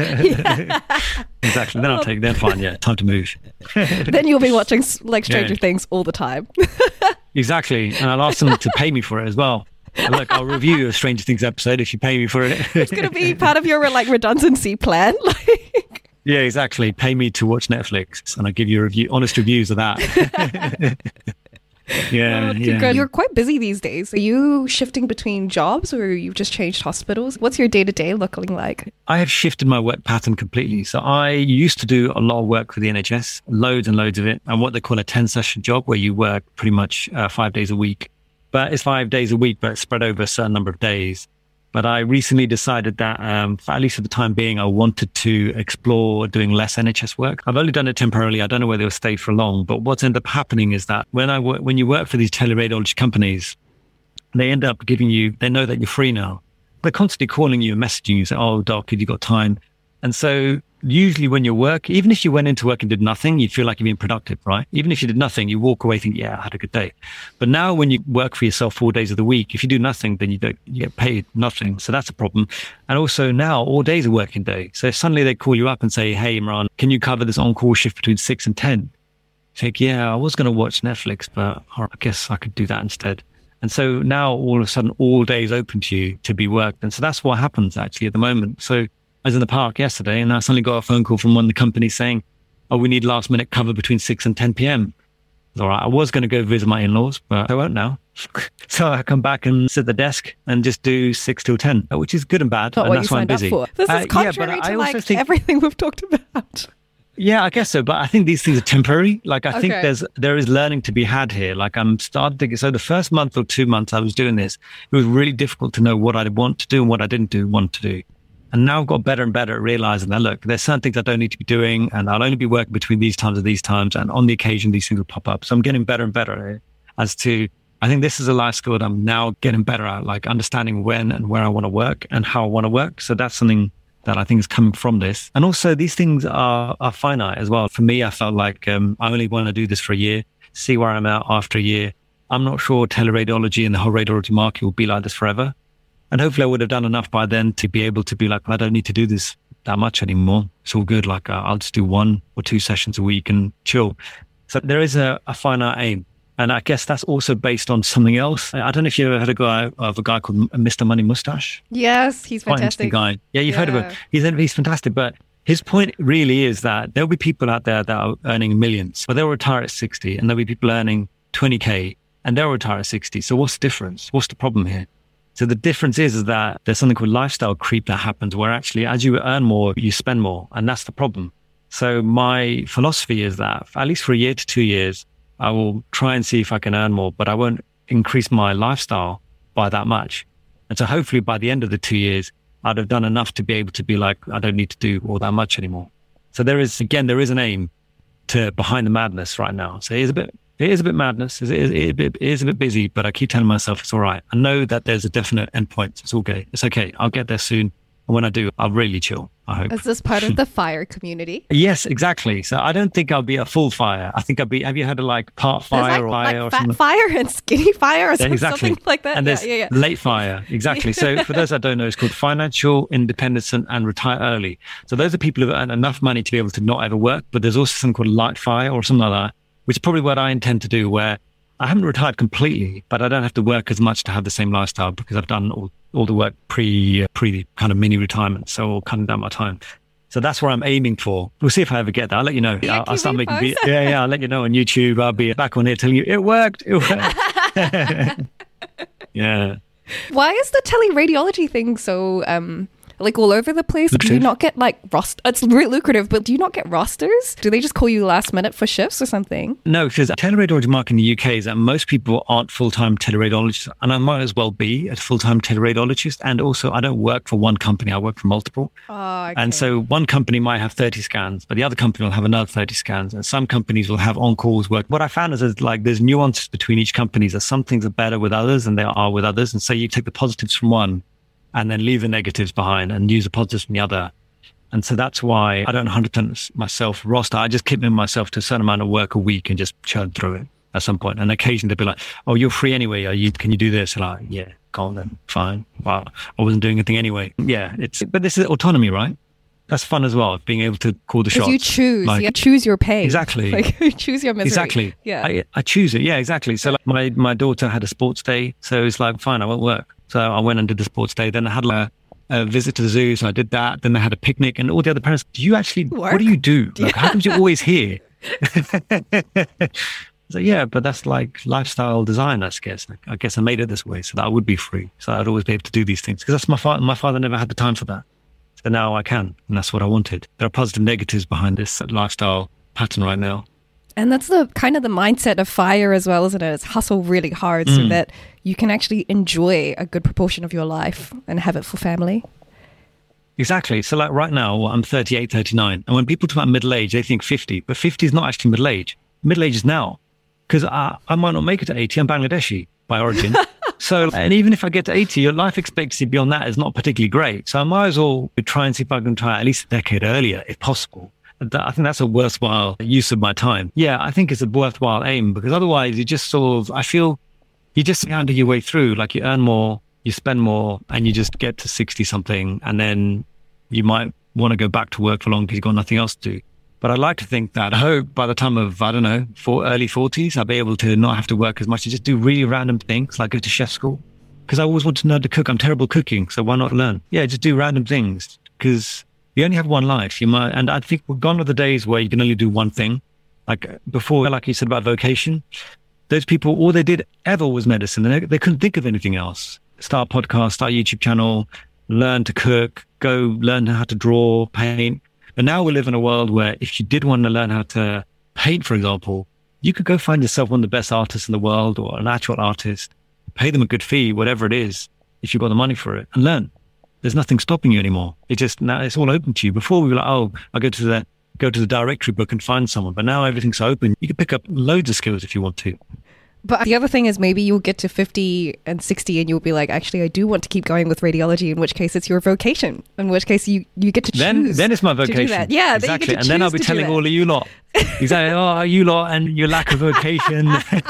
Exactly. Then I'll take, then fine. Yeah. Time to move. Then you'll be watching like Stranger Yeah. Things all the time. Exactly. And I'll ask them to pay me for it as well. And look, I'll review a Stranger Things episode if you pay me for it. It's going to be part of your like redundancy plan. Like, Yeah, exactly. Pay me to watch Netflix and I'll give you review, honest reviews of that. Yeah, oh, yeah. good. You're quite busy these days. Are you shifting between jobs or you've just changed hospitals? What's your day-to-day looking like? I have shifted my work pattern completely. So I used to do a lot of work for the N H S, loads and loads of it, and what they call a ten session job where you work pretty much uh, five days a week. But it's five days a week, but it's spread over a certain number of days. But I recently decided that, um, for at least for the time being, I wanted to explore doing less N H S work. I've only done it temporarily. I don't know whether it'll stay for long. But what's ended up happening is that when I work, when you work for these teleradiology companies, they end up giving you, they know that you're free now. They're constantly calling you and messaging you, say, oh, doc, have you got time? And so usually when you work, even if you went into work and did nothing, you'd feel like you're being productive, right? Even if you did nothing, you walk away thinking, yeah, I had a good day. But now when you work for yourself four days of the week, if you do nothing, then you don't, you get paid nothing. So that's a problem. And also now all days are working day. So if suddenly they call you up and say, hey, Imran, can you cover this on-call shift between six and ten? You think, yeah, I was going to watch Netflix, but I guess I could do that instead. And so now all of a sudden, all day is open to you to be worked. And so that's what happens actually at the moment. So I was in the park yesterday and I suddenly got a phone call from one of the companies saying, oh, we need last minute cover between six and ten p.m. All right, I was going to go visit my in-laws, but I won't now. So I come back and sit at the desk and just do six till ten, which is good and bad. Not and what that's you why I'm signed up busy. for. This is Uh, yeah, contrary but I to also like think- everything we've talked about. Yeah, I guess so. But I think these things are temporary. Like, I think Okay. there's, there is learning to be had here. Like I'm starting to, so the first month or two months I was doing this, it was really difficult to know what I want to do and what I didn't do, want to do. And now I've got better and better at realizing that, look, there's certain things I don't need to be doing and I'll only be working between these times and these times. And on the occasion, these things will pop up. So I'm getting better and better at it as to, I think this is a life skill that I'm now getting better at, like understanding when and where I want to work and how I want to work. So that's something that I think is coming from this. And also these things are, are finite as well. For me, I felt like um, I only want to do this for a year, see where I'm at after a year. I'm not sure teleradiology and the whole radiology market will be like this forever. And hopefully I would have done enough by then to be able to be like, I don't need to do this that much anymore. It's all good. Like uh, I'll just do one or two sessions a week and chill. So there is a, a finite aim. And I guess that's also based on something else. I don't know if you've ever heard a guy of a guy called Mister Money Mustache. Yes, he's Quite fantastic. interesting guy. Yeah, you've heard of Yeah. him. He's he's fantastic. But his point really is that there'll be people out there that are earning millions, but they'll retire at sixty, and there'll be people earning twenty K and they'll retire at sixty. So what's the difference? What's the problem here? So the difference is, is that there's something called lifestyle creep that happens where actually as you earn more, you spend more. And that's the problem. So my philosophy is that at least for a year to two years, I will try and see if I can earn more, but I won't increase my lifestyle by that much. And so hopefully by the end of the two years, I'd have done enough to be able to be like, I don't need to do all that much anymore. So there is, again, there is an aim to behind the madness right now. So it is a bit, it is a bit madness. It is, it is, it is a bit busy, but I keep telling myself it's all right. I know that there's a definite endpoint. It's okay. It's okay. I'll get there soon. And when I do, I'll really chill, I hope. Is this part of the FIRE community? Yes, exactly. So I don't think I'll be a full fire. I think I'll be, have you heard of like part There's fire like, or like fire or fat something? fire and skinny fire or Yeah, something, exactly. something like that. And Yeah, there's yeah, yeah. late fire. Exactly. So for those that don't know, it's called financial independence and, and retire early. So those are people who earn enough money to be able to not ever work, but there's also something called light fire or something like that, which is probably what I intend to do, where I haven't retired completely, but I don't have to work as much to have the same lifestyle because I've done all, all the work pre, uh, pre kind of mini retirement. So I'll cutting down my time. So that's where I'm aiming for. We'll see if I ever get that. I'll let you know. Yeah, I'll, I'll keep start me making, posted. vi- yeah, yeah. I'll let you know on YouTube. I'll be back on here telling you it worked. It worked. Yeah. Why is the teleradiology thing so um like all over the place? Do you Lucrative? not get like rost? It's really lucrative, but do you not get rosters? Do they just call you last minute for shifts or something? No, because teleradiology market in the U K is that most people aren't full-time teleradiologists, and I might as well be a full-time teleradiologist. And also, I don't work for one company; I work for multiple. Oh, okay. And so, one company might have thirty scans, but the other company will have another thirty scans, and some companies will have on-calls work. What I found is, is like there's nuances between each company. That some things are better with others than they are with others, and so you take the positives from one, and then leave the negatives behind and use the positives from the other. And so that's why I don't one hundred percent myself roster. I just keep myself to a certain amount of work a week and just churn through it at some point. And occasionally they'll be like, oh, you're free anyway. Are you, can you do this? And I'm like, yeah, go on then, fine. Well, I wasn't doing anything anyway. Yeah, it's but this is autonomy, right? That's fun as well, being able to call the shots. You choose, like, yeah, choose your pain. Exactly. Like you choose your misery. Exactly. Yeah. I, I choose it. Yeah, exactly. So like my, my daughter had a sports day. So it's like, fine, I won't work. So I went and did the sports day. Then I had like a, a visit to the zoo. So I did that. Then they had a picnic and all the other parents, do you actually, Work? what do you do? Like, Yeah. how come you're always here? So yeah, but that's like lifestyle design, I guess. I guess I made it this way so that I would be free. So I'd always be able to do these things. Because that's my father. My father never had the time for that. So now I can, and that's what I wanted. There are positive negatives behind this lifestyle pattern right now. And that's the kind of the mindset of FIRE as well, isn't it? It's hustle really hard so Mm. that you can actually enjoy a good proportion of your life and have it for family. Exactly. So like right now, I'm thirty-eight, thirty-nine. And when people talk about middle age, they think fifty. But fifty is not actually middle age. Middle age is now. Because I, I might not make it to eighty. I'm Bangladeshi by origin. So, and even if I get to eighty, your life expectancy beyond that is not particularly great. So I might as well try and see if I can try at least a decade earlier, if possible. I think that's a worthwhile use of my time. Yeah, I think it's a worthwhile aim because otherwise you just sort of, I feel you just meander your way through. Like you earn more, you spend more, and you just get to sixty something. And then you might want to go back to work for long because you've got nothing else to do. But I'd like to think that I hope by the time of, I don't know, for early forties, I'll be able to not have to work as much and just do really random things like go to chef school. Because I always wanted to know how to cook. I'm terrible cooking, so why not learn? Yeah, just do random things because you only have one life. You might, and I think we're gone are the days where you can only do one thing. Like before, like you said about vocation, those people, all they did ever was medicine. And they, they couldn't think of anything else. Start a podcast, start a YouTube channel, learn to cook, go learn how to draw, paint. But now we live in a world where if you did want to learn how to paint, for example, you could go find yourself one of the best artists in the world or an actual artist, pay them a good fee, whatever it is, if you've got the money for it, and learn. There's nothing stopping you anymore. It just, now it's all open to you. Before we were like, oh, I'll go to the, go to the directory book and find someone. But now everything's open. You can pick up loads of skills if you want to. But the other thing is maybe you'll get to fifty and sixty and you'll be like, actually, I do want to keep going with radiology, in which case it's your vocation, in which case you, you get to choose. Then, then it's my to do vocation. that. Yeah, exactly. then you get to And then I'll be choose to do telling that. all of you lot, exactly, oh, you lot and your lack of vocation.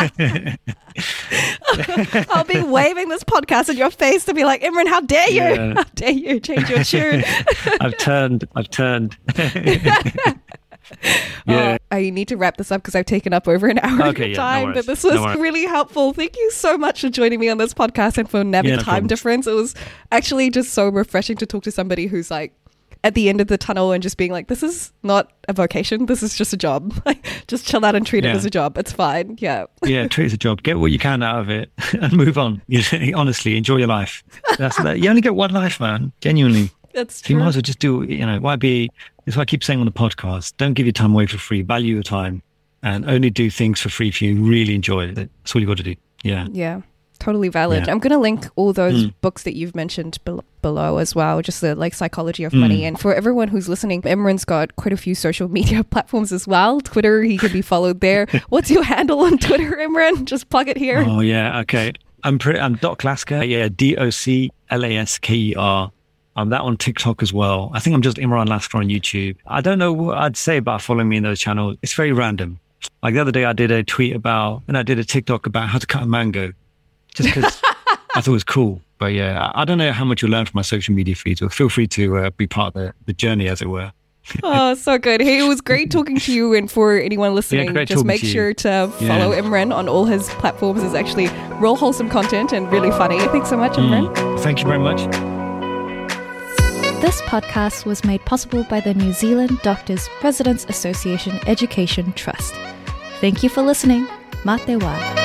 I'll be waving this podcast in your face to be like, Imran, how dare you? Yeah. How dare you change your tune? I've turned, I've turned. Yeah. Oh, I need to wrap this up because I've taken up over an hour of Okay, your yeah, no time. worries. But this was No worries. really helpful. Thank you so much for joining me on this podcast and for navigating Yeah, no time problems. difference. It was actually just so refreshing to talk to somebody who's like at the end of the tunnel and just being like, this is not a vocation. This is just a job. Like, just chill out and treat it Yeah. as a job. It's fine. Yeah. Yeah, treat it as a job. Get what you can out of it and move on. You know, honestly, enjoy your life. That's that. You only get one life, man. Genuinely. That's So you true. might as well just do, you know, why be, that's why I keep saying on the podcast, don't give your time away for free. Value your time and only do things for free if you really enjoy it. That's all you got to do. Yeah. Yeah, totally valid. Yeah. I'm going to link all those Mm. books that you've mentioned bel below as well, just the like psychology of money. Mm. And for everyone who's listening, Imran's got quite a few social media platforms as well. Twitter, he can be followed there. What's your handle on Twitter, Imran? Just plug it here. Oh, yeah. Okay. I'm pretty, I'm Doc Lasker. Yeah. D O C L A S K E R. I'm that on TikTok as well. I think I'm just Imran Lasker on YouTube. I don't know what I'd say about following me in those channels. It's very random. Like the other day, I did a tweet about, and I did a TikTok about how to cut a mango, just because I thought it was cool. But yeah, I I don't know how much you'll learn from my social media feeds. Or feel free to uh, be part of the, the journey, as it were. Oh, so good. Hey, it was great talking to you. And for anyone listening, great just talking make to you. sure to Yeah. follow Imran on all his platforms. It's actually real wholesome content and really funny. Thanks so much, Imran. Mm. Thank you very much. This podcast was made possible by the New Zealand Doctors Residents Association Education Trust. Thank you for listening. Mā te wā.